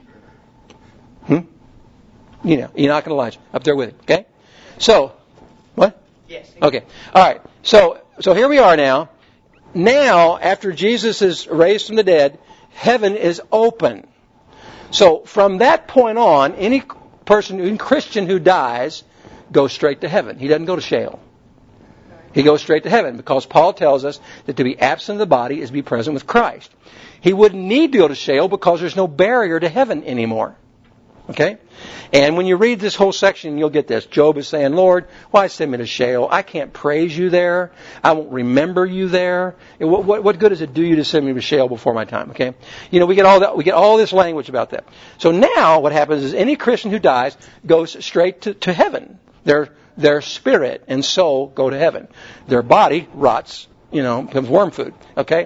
Enoch and Elijah up there with him. Okay? So, what? Yes. Okay. All right. So here we are now. Now, after Jesus is raised from the dead, heaven is open. So from that point on, any Christian who dies goes straight to heaven. He doesn't go to Sheol. He goes straight to heaven, because Paul tells us that to be absent of the body is to be present with Christ. He wouldn't need to go to Sheol because there's no barrier to heaven anymore. Okay? And when you read this whole section, you'll get this. Job is saying, Lord, why send me to Sheol? I can't praise you there. I won't remember you there. What good does it do you to send me to Sheol before my time? Okay? We get all that. We get all this language about that. So now what happens is any Christian who dies goes straight to heaven. Their spirit and soul go to heaven. Their body rots, becomes worm food. Okay?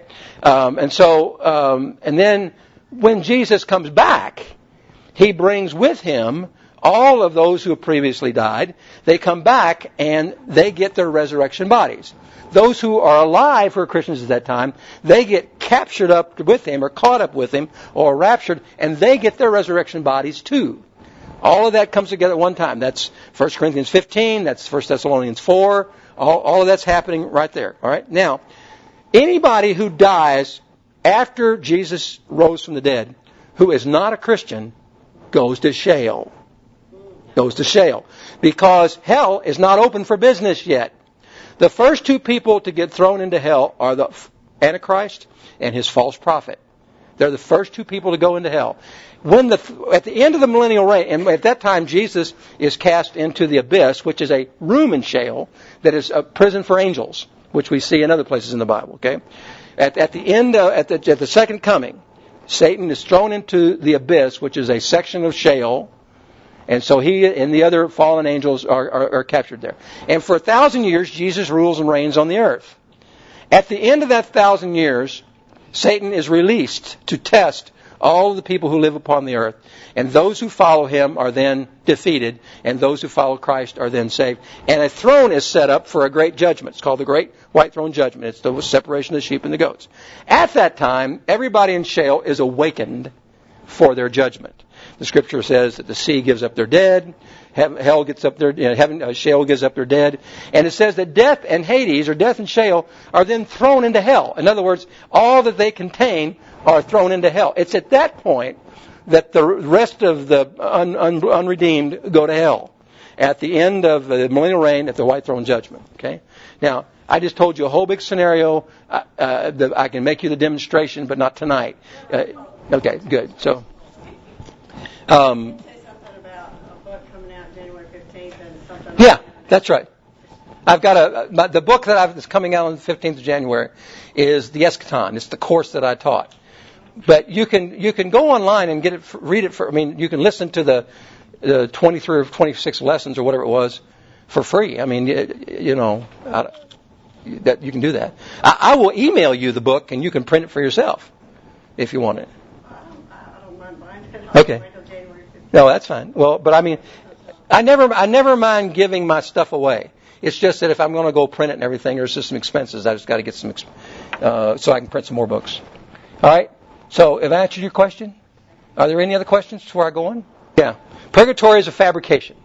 And then when Jesus comes back, he brings with him all of those who have previously died. They come back and they get their resurrection bodies. Those who are alive, who are Christians at that time, they get captured up with him or caught up with him or raptured, and they get their resurrection bodies too. All of that comes together at one time. That's 1 Corinthians 15. That's 1 Thessalonians 4. All of that's happening right there. All right. Now, anybody who dies after Jesus rose from the dead, who is not a Christian, goes to Sheol. Goes to Sheol. Because hell is not open for business yet. The first two people to get thrown into hell are the Antichrist and his false prophet. They're the first two people to go into hell. At the end of the millennial reign, and at that time Jesus is cast into the abyss, which is a room in Sheol that is a prison for angels, which we see in other places in the Bible. Okay, at the end, at the second coming, Satan is thrown into the abyss, which is a section of Sheol, And so he and the other fallen angels are captured there. And for 1,000 years, Jesus rules and reigns on the earth. At the end of that 1,000 years, Satan is released to test all of the people who live upon the earth. And those who follow him are then defeated, and those who follow Christ are then saved. And a throne is set up for a great judgment. It's called the Great White Throne Judgment. It's the separation of the sheep and the goats. At that time, everybody in Sheol is awakened for their judgment. The Scripture says that the sea gives up their dead, hell gets up their, Sheol gives up their dead, and it says that death and Hades, or death and Sheol, are then thrown into hell. In other words, all that they contain are thrown into hell. It's at that point that the rest of the unredeemed go to hell at the end of the millennial reign at the White Throne Judgment. Okay. Now, I just told you a whole big scenario. I can make you the demonstration, but not tonight. Okay, good. So. Say something about a book coming out January 15th and something. Yeah, that's right. I've got the book that's coming out on the 15th of January is the Eschaton. It's the course that I taught. But you can go online and read it you can listen to the 23 or 26 lessons or whatever it was for free. I mean, that you can do that. I will email you the book and you can print it for yourself if you want it. I don't mind buying it. Okay. No, that's fine. Well, but I mean, I never mind giving my stuff away. It's just that if I'm going to go print it and everything, there's just some expenses. I just got to get some, so I can print some more books. All right. So, have I answered your question? Are there any other questions before I go on? Yeah. Purgatory is a fabrication.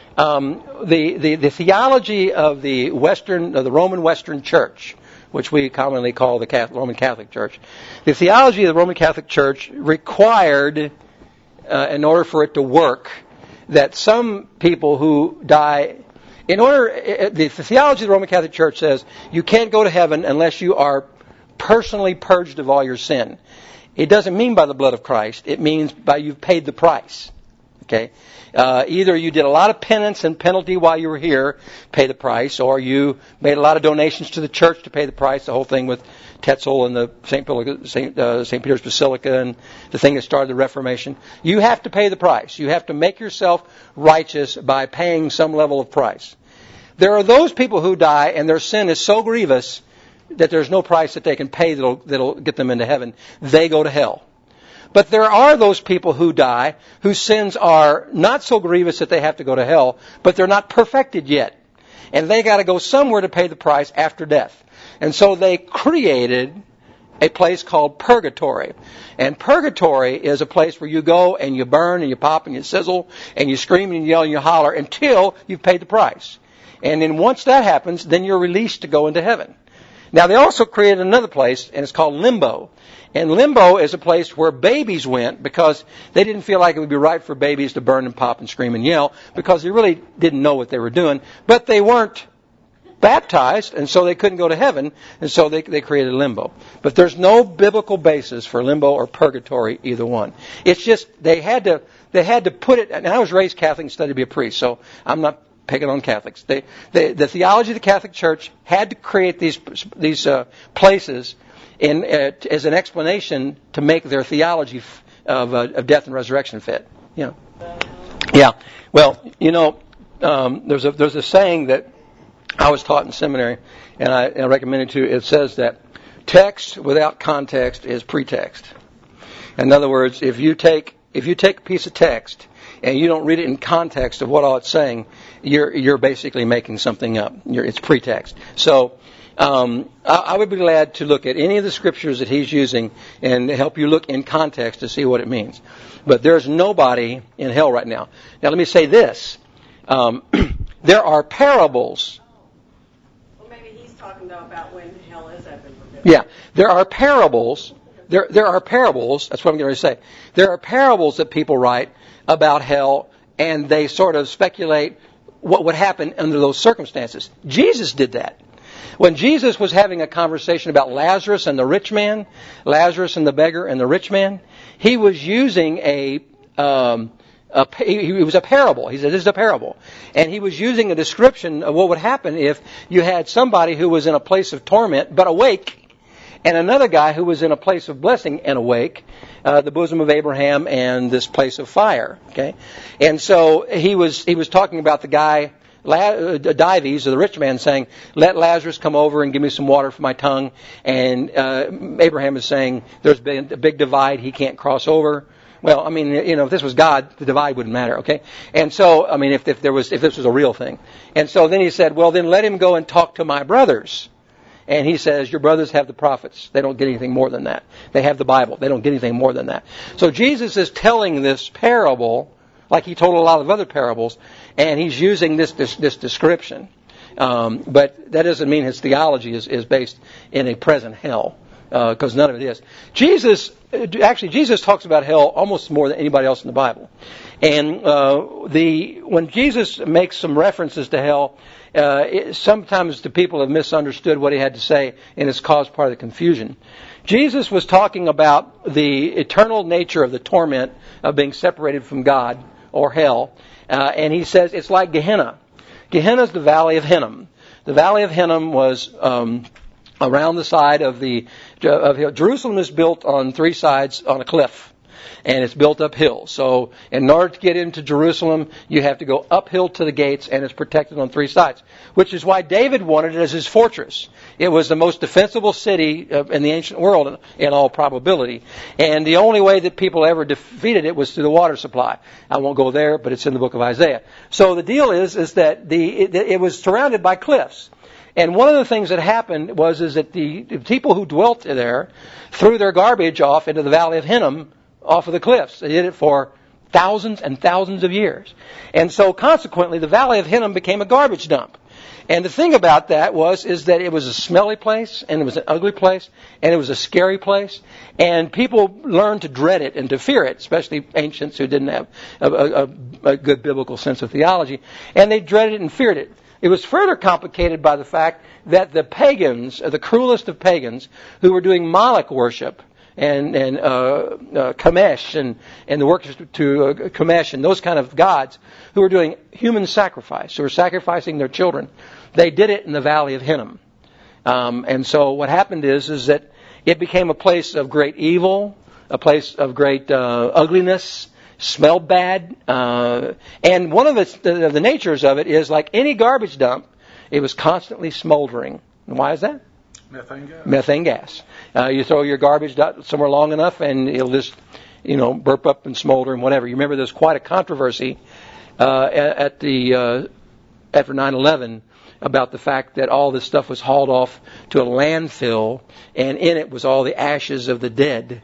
The theology of the Roman Western Church, which we commonly call the Roman Catholic Church, the theology of the Roman Catholic Church required, in order for it to work, that some people who die, the theology of the Roman Catholic Church says you can't go to heaven unless you are personally purged of all your sin. It doesn't mean by the blood of Christ. It means by you've paid the price. Okay? Either you did a lot of penance and penalty while you were here, pay the price, or you made a lot of donations to the church to pay the price. The whole thing with Tetzel and the St. Peter's Basilica and the thing that started the Reformation. You have to pay the price. You have to make yourself righteous by paying some level of price. There are those people who die and their sin is so grievous that there's no price that they can pay that'll get them into heaven. They go to hell. But there are those people who die whose sins are not so grievous that they have to go to hell, but they're not perfected yet. And they got to go somewhere to pay the price after death. And so they created a place called purgatory. And purgatory is a place where you go and you burn and you pop and you sizzle and you scream and you yell and you holler until you've paid the price. And then once that happens, then you're released to go into heaven. Now, they also created another place, and it's called limbo. And limbo is a place where babies went because they didn't feel like it would be right for babies to burn and pop and scream and yell because they really didn't know what they were doing. But they weren't baptized, and so they couldn't go to heaven, and so they created limbo. But there's no biblical basis for limbo or purgatory, either one. It's just they had to put it, and I was raised Catholic and studied to be a priest, so I'm not picking on Catholics. The theology of the Catholic Church had to create these places as an explanation to make their theology of death and resurrection fit. Yeah. Well, there's a saying that I was taught in seminary, and I recommend it to you. It says that text without context is pretext. In other words, if you take a piece of text and you don't read it in context of what all it's saying, you're basically making something up. It's pretext. So I would be glad to look at any of the scriptures that he's using and help you look in context to see what it means. But there's nobody in hell right now. Now let me say this. There are parables. Well, maybe he's talking about when hell is open for business. Yeah, there are parables. There are parables. That's what I'm going to say. There are parables that people write about hell, and they sort of speculate what would happen under those circumstances. Jesus did that. When Jesus was having a conversation about Lazarus and the rich man, Lazarus and the beggar and the rich man, he was using he was a parable. He said, this is a parable. And he was using a description of what would happen if you had somebody who was in a place of torment but awake, and another guy who was in a place of blessing and awake, the bosom of Abraham and this place of fire. Okay, and so he was talking about the guy, Dives, or the rich man, saying, "Let Lazarus come over and give me some water for my tongue." And Abraham is saying, "There's been a big divide; he can't cross over." Well, I mean, if this was God, the divide wouldn't matter, okay? And so, I mean, if this was a real thing. And so then he said, well, then let him go and talk to my brothers. And he says, your brothers have the prophets. They don't get anything more than that. They have the Bible. They don't get anything more than that. So Jesus is telling this parable, like he told a lot of other parables, and he's using this description. But that doesn't mean his theology is based in a present hell. Because none of it is. Jesus talks about hell almost more than anybody else in the Bible. And when Jesus makes some references to hell, sometimes the people have misunderstood what he had to say, and it's caused part of the confusion. Jesus was talking about the eternal nature of the torment of being separated from God, or hell, and he says it's like Gehenna. Gehenna is the Valley of Hinnom. The Valley of Hinnom was around the side of Jerusalem is built on three sides on a cliff, and it's built uphill. So in order to get into Jerusalem, you have to go uphill to the gates, and it's protected on three sides, which is why David wanted it as his fortress. It was the most defensible city in the ancient world, in all probability. And the only way that people ever defeated it was through the water supply. I won't go there, but it's in the book of Isaiah. So the deal is that it was surrounded by cliffs. And one of the things that happened was that the people who dwelt there threw their garbage off into the Valley of Hinnom off of the cliffs. They did it for thousands and thousands of years. And so consequently, the Valley of Hinnom became a garbage dump. And the thing about that is that it was a smelly place, and it was an ugly place, and it was a scary place. And people learned to dread it and to fear it, especially ancients who didn't have a good biblical sense of theology. And they dreaded it and feared it. It was further complicated by the fact that the pagans, the cruelest of pagans, who were doing Moloch worship and Kamesh and the worship to Kamesh and those kind of gods, who were doing human sacrifice, who were sacrificing their children, they did it in the Valley of Hinnom. And so what happened is that it became a place of great evil, a place of great ugliness, smelled bad, and one of the natures of it is like any garbage dump, it was constantly smoldering. And why is that? Methane gas. You throw your garbage somewhere long enough, and it'll just, burp up and smolder and whatever. You remember there's quite a controversy after 9/11 about the fact that all this stuff was hauled off to a landfill, and in it was all the ashes of the dead.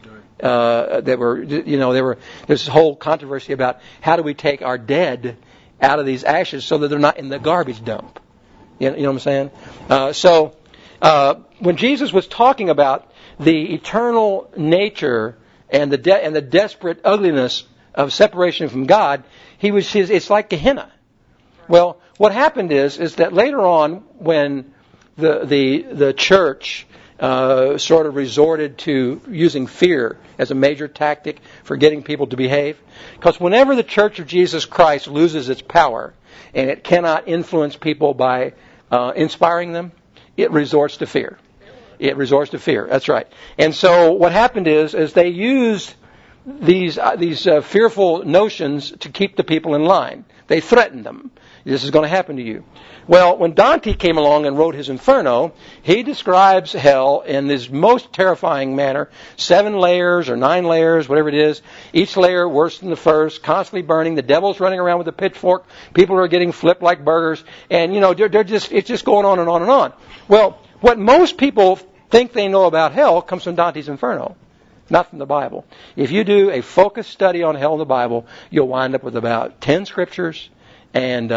There's this whole controversy about how do we take our dead out of these ashes so that they're not in the garbage dump. You know what I'm saying? When Jesus was talking about the eternal nature and the desperate ugliness of separation from God, it's like Gehenna. Well, what happened is that later on, when the church sort of resorted to using fear as a major tactic for getting people to behave. Because whenever the Church of Jesus Christ loses its power and it cannot influence people by inspiring them, it resorts to fear. It resorts to fear. That's right. And so what happened is they used these fearful notions to keep the people in line. They threatened them. This is going to happen to you. Well, when Dante came along and wrote his Inferno, he describes hell in this most terrifying manner. 7 layers or 9 layers, whatever it is. Each layer worse than the first, constantly burning. The devil's running around with a pitchfork. People are getting flipped like burgers. And, it's just going on and on and on. Well, what most people think they know about hell comes from Dante's Inferno, not from the Bible. If you do a focused study on hell in the Bible, you'll wind up with about 10 scriptures. And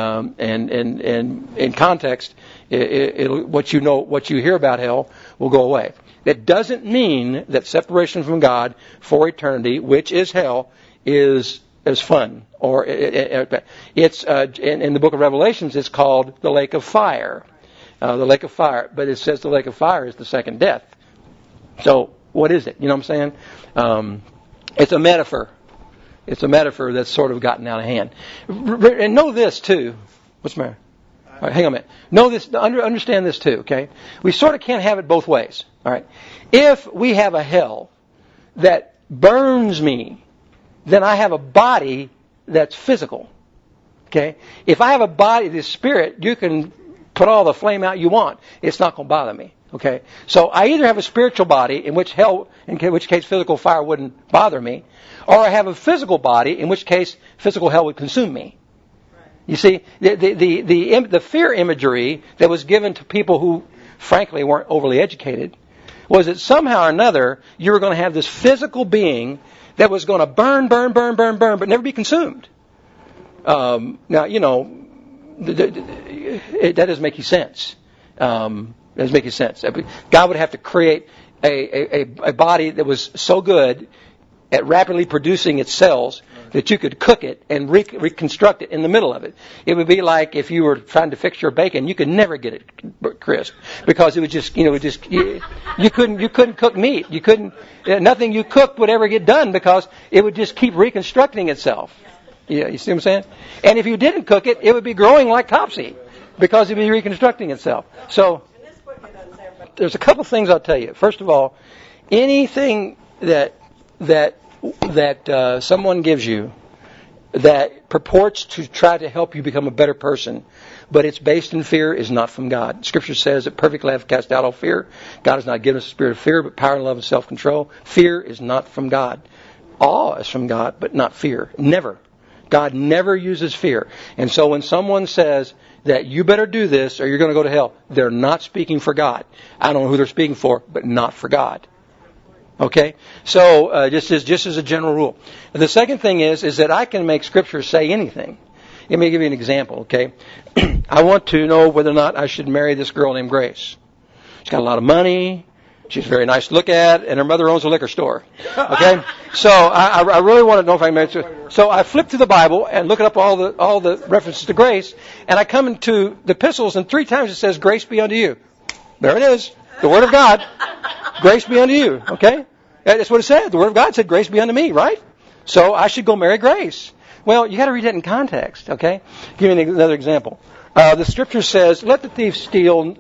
in context, what you hear about hell will go away. That doesn't mean that separation from God for eternity, which is hell, is fun. Or it's in the book of Revelations, it's called the lake of fire. The lake of fire, but it says the lake of fire is the second death. So what is it? You know what I'm saying? It's a metaphor. It's a metaphor that's sort of gotten out of hand. And know this, too. What's the matter? All right, hang on a minute. Know this, understand this too, okay? We sort of can't have it both ways. All right. If we have a hell that burns me, then I have a body that's physical. Okay? If I have a body, this spirit, you can put all the flame out you want. It's not going to bother me. Okay? So I either have a spiritual body, in which case physical fire wouldn't bother me, or I have a physical body, in which case physical hell would consume me. You see, the fear imagery that was given to people who, frankly, weren't overly educated was that somehow or another you were going to have this physical being that was going to burn, but never be consumed. Now, you know, that doesn't make any sense. That doesn't make any sense. God would have to create a body that was so good at rapidly producing its cells that you could cook it and reconstruct it in the middle of it. It would be like if you were trying to fix your bacon, you could never get it crisp because it would just, you couldn't cook meat. You couldn't, nothing you cooked would ever get done because it would just keep reconstructing itself. Yeah, you see what I'm saying? And if you didn't cook it, it would be growing like Topsy because it would be reconstructing itself. So there's a couple things I'll tell you. First of all, anything that someone gives you that purports to try to help you become a better person, but it's based in fear, is not from God. Scripture says that perfect love casts out all fear. God has not given us a spirit of fear, but power and love and self-control. Fear is not from God. Awe is from God, but not fear. Never. God never uses fear. And so when someone says that you better do this or you're going to go to hell, they're not speaking for God. I don't know who they're speaking for, but not for God. Okay? So, just as a general rule. The second thing is that I can make Scripture say anything. Let me give you an example, okay? I want to know whether or not I should marry this girl named Grace. She's got a lot of money. She's very nice to look at, and her mother owns a liquor store. Okay? So, I really want to know if I can marry her. So, I flip through the Bible and look up all the references to grace, and I come into the epistles, and 3 times it says, grace be unto you. There it is. The Word of God. Grace be unto you. Okay? That's what it said. The Word of God said, grace be unto me, right? So I should go marry Grace. Well, you got to read that in context, okay? Give me another example. The Scripture says, let the thief steal,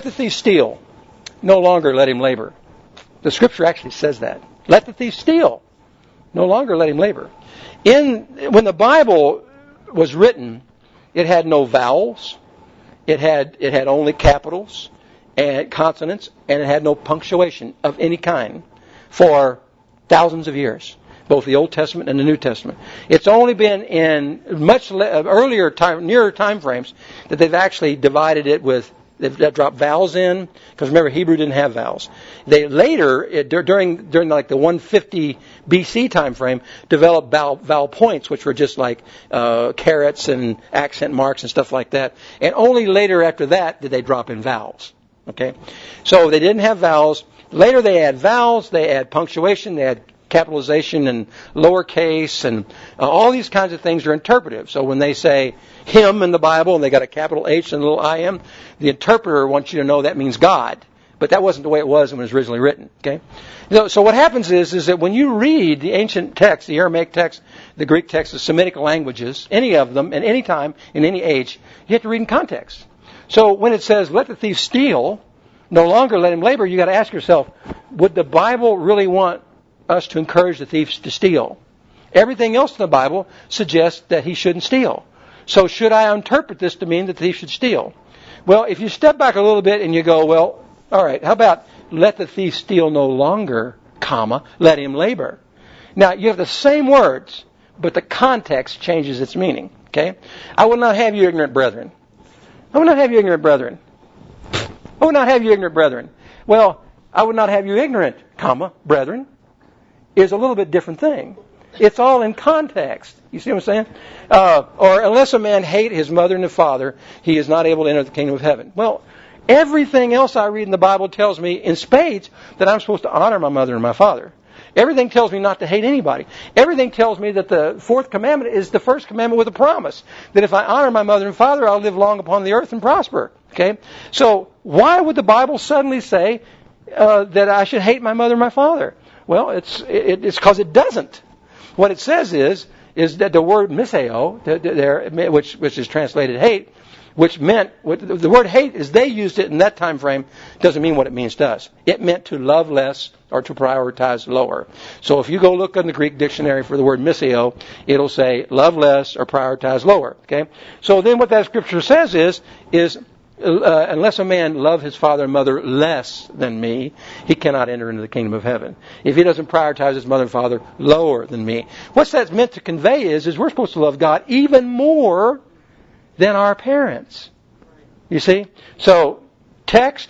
no longer let him labor. The Scripture actually says that. Let the thief steal, no longer let him labor. When the Bible was written, it had no vowels. It had only capitals and consonants, and it had no punctuation of any kind for thousands of years, both the Old Testament and the New Testament. It's only been in much nearer time frames that they've actually divided it with, they've dropped vowels in, because remember, Hebrew didn't have vowels. They later, during like the 150 BC time frame, developed vowel points, which were just like carets and accent marks and stuff like that. And only later after that did they drop in vowels. Okay? So they didn't have vowels. Later they add vowels, they add punctuation, they add capitalization and lowercase, and all these kinds of things are interpretive. So when they say him in the Bible and they got a capital H and a little I-M, the interpreter wants you to know that means God. But that wasn't the way it was when it was originally written. Okay? So what happens is that when you read the ancient text, the Aramaic text, the Greek text, the Semitic languages, any of them, at any time, in any age, you have to read in context. So when it says, let the thief steal, no longer let him labor, you got to ask yourself, would the Bible really want us to encourage the thieves to steal? Everything else in the Bible suggests that he shouldn't steal. So should I interpret this to mean that the thief should steal? Well, if you step back a little bit and you go, well, all right, how about let the thief steal no longer, comma, let him labor? Now, you have the same words, but the context changes its meaning. Okay? I will not have you ignorant brethren. I will not have you ignorant brethren. I would not have you ignorant brethren. Well, I would not have you ignorant, comma, brethren, is a little bit different thing. It's all in context. You see what I'm saying? Or unless a man hate his mother and his father, he is not able to enter the kingdom of heaven. Well, everything else I read in the Bible tells me in spades that I'm supposed to honor my mother and my father. Everything tells me not to hate anybody. Everything tells me that the 4th commandment is the first commandment with a promise. That if I honor my mother and father, I'll live long upon the earth and prosper. Okay? So, why would the Bible suddenly say that I should hate my mother and my father? Well, it's because it doesn't. What it says is that the word miseo, which is translated hate, which meant, the word hate, as they used it in that time frame, doesn't mean what it means to us. It meant to love less or to prioritize lower. So if you go look in the Greek dictionary for the word miseo, it'll say love less or prioritize lower. Okay. So then what that scripture says is unless a man love his father and mother less than me, he cannot enter into the kingdom of heaven. If he doesn't prioritize his mother and father lower than me. What that's meant to convey is we're supposed to love God even more than our parents. You see? So, text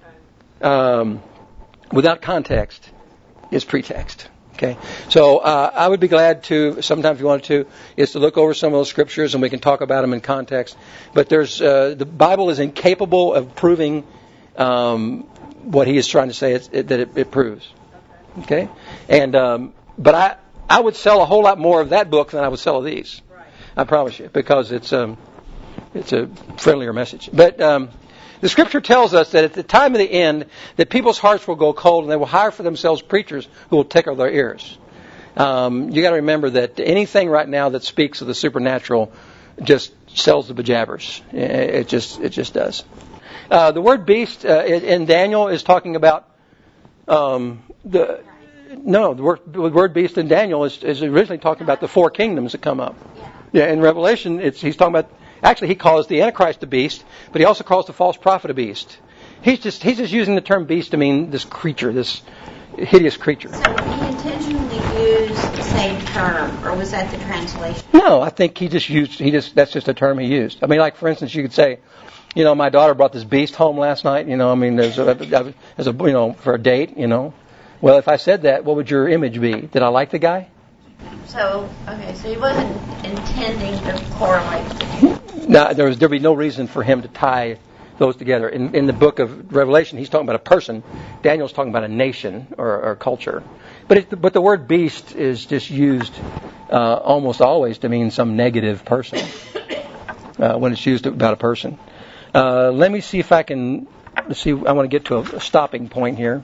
without context is pretext. Okay, so I would be glad to, sometime if you wanted to, is to look over some of those scriptures and we can talk about them in context. But there's the Bible is incapable of proving what he is trying to say it proves. Okay, and but I would sell a whole lot more of that book than I would sell of these. I promise you, because it's a friendlier message. But the Scripture tells us that at the time of the end, that people's hearts will go cold and they will hire for themselves preachers who will tickle their ears. You got to remember that anything right now that speaks of the supernatural just sells the bejabbers. It just does. The word beast in Daniel is talking about the word beast in Daniel is originally talking about the four kingdoms that come up. Yeah, in Revelation, he's talking about. Actually, he calls the Antichrist a beast, but he also calls the false prophet a beast. He's just using the term beast to mean this creature, this hideous creature. So he intentionally used the same term, or was that the translation? No, I think that's just a term he used. I mean, like for instance, you could say, my daughter brought this beast home last night. For a date. Well, if I said that, what would your image be? Did I like the guy? So he wasn't intending to correlate. No, there'd be no reason for him to tie those together. In the book of Revelation, he's talking about a person. Daniel's talking about a nation or culture. But the word beast is just used almost always to mean some negative person when it's used about a person. Let me see if I can. Let's see. I want to get to a stopping point here.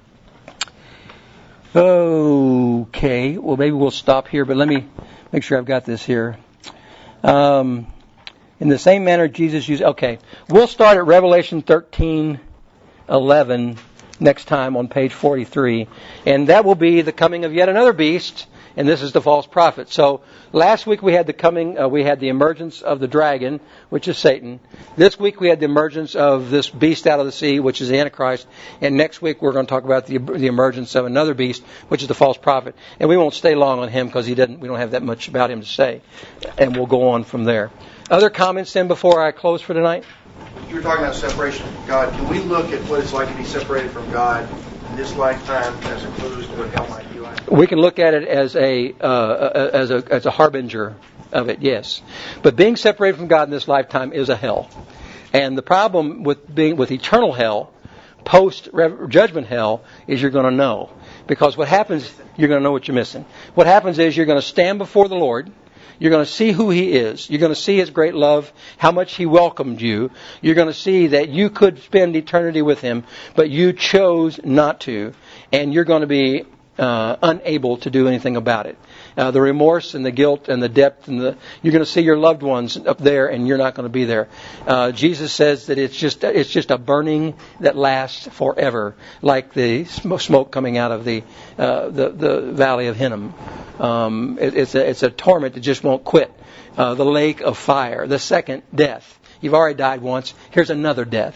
Okay, well maybe we'll stop here, but let me make sure I've got this here. In the same manner Jesus used... Okay, we'll start at Revelation 13:11 next time on page 43, and that will be the coming of yet another beast, and this is the false prophet. So last week we had the emergence of the dragon, which is Satan. This week we had the emergence of this beast out of the sea, which is the Antichrist. And next week we're going to talk about the emergence of another beast, which is the false prophet. And we won't stay long on him because we don't have that much about him to say. And we'll go on from there. Other comments then before I close for tonight? You were talking about separation from God. Can we look at what it's like to be separated from God in this lifetime as opposed to what hell might be like? We can look at it as a harbinger of it, yes. But being separated from God in this lifetime is a hell. And the problem with eternal hell, post-judgment hell, is you're going to know. Because what happens, you're going to know what you're missing. What happens is you're going to stand before the Lord. You're going to see who He is. You're going to see His great love, how much He welcomed you. You're going to see that you could spend eternity with Him, but you chose not to. And you're going to be unable to do anything about it. The remorse and the guilt and the depth you're going to see your loved ones up there, and you're not going to be there. Jesus says that it's just a burning that lasts forever, like the smoke coming out of the valley of Hinnom. It's a torment that just won't quit. The lake of fire, the second death. You've already died once. Here's another death.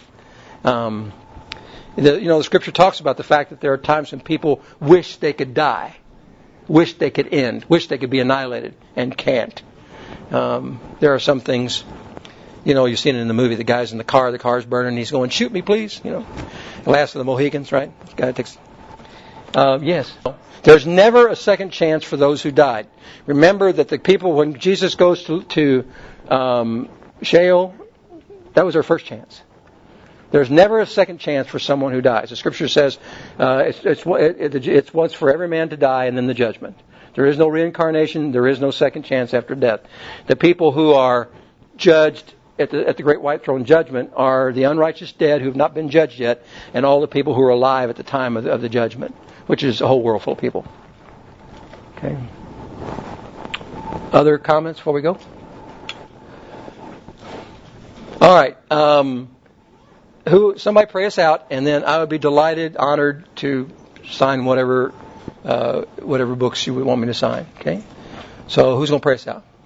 The Scripture talks about the fact that there are times when people wish they could die, wish they could end, wish they could be annihilated, and can't. There are some things, you've seen it in the movie. The guy's in the car's burning, and he's going, "Shoot me, please." The Last of the Mohicans, right? This guy takes. Yes. There's never a second chance for those who died. Remember that the people, when Jesus goes to Sheol, that was their first chance. There's never a second chance for someone who dies. The Scripture says it's once for every man to die and then the judgment. There is no reincarnation. There is no second chance after death. The people who are judged at the great white throne judgment are the unrighteous dead who have not been judged yet, and all the people who are alive at the time of the judgment, which is a whole world full of people. Okay. Other comments before we go? All right. Somebody pray us out, and then I would be delighted, honored to sign whatever books you would want me to sign. Okay. So who's going to pray us out?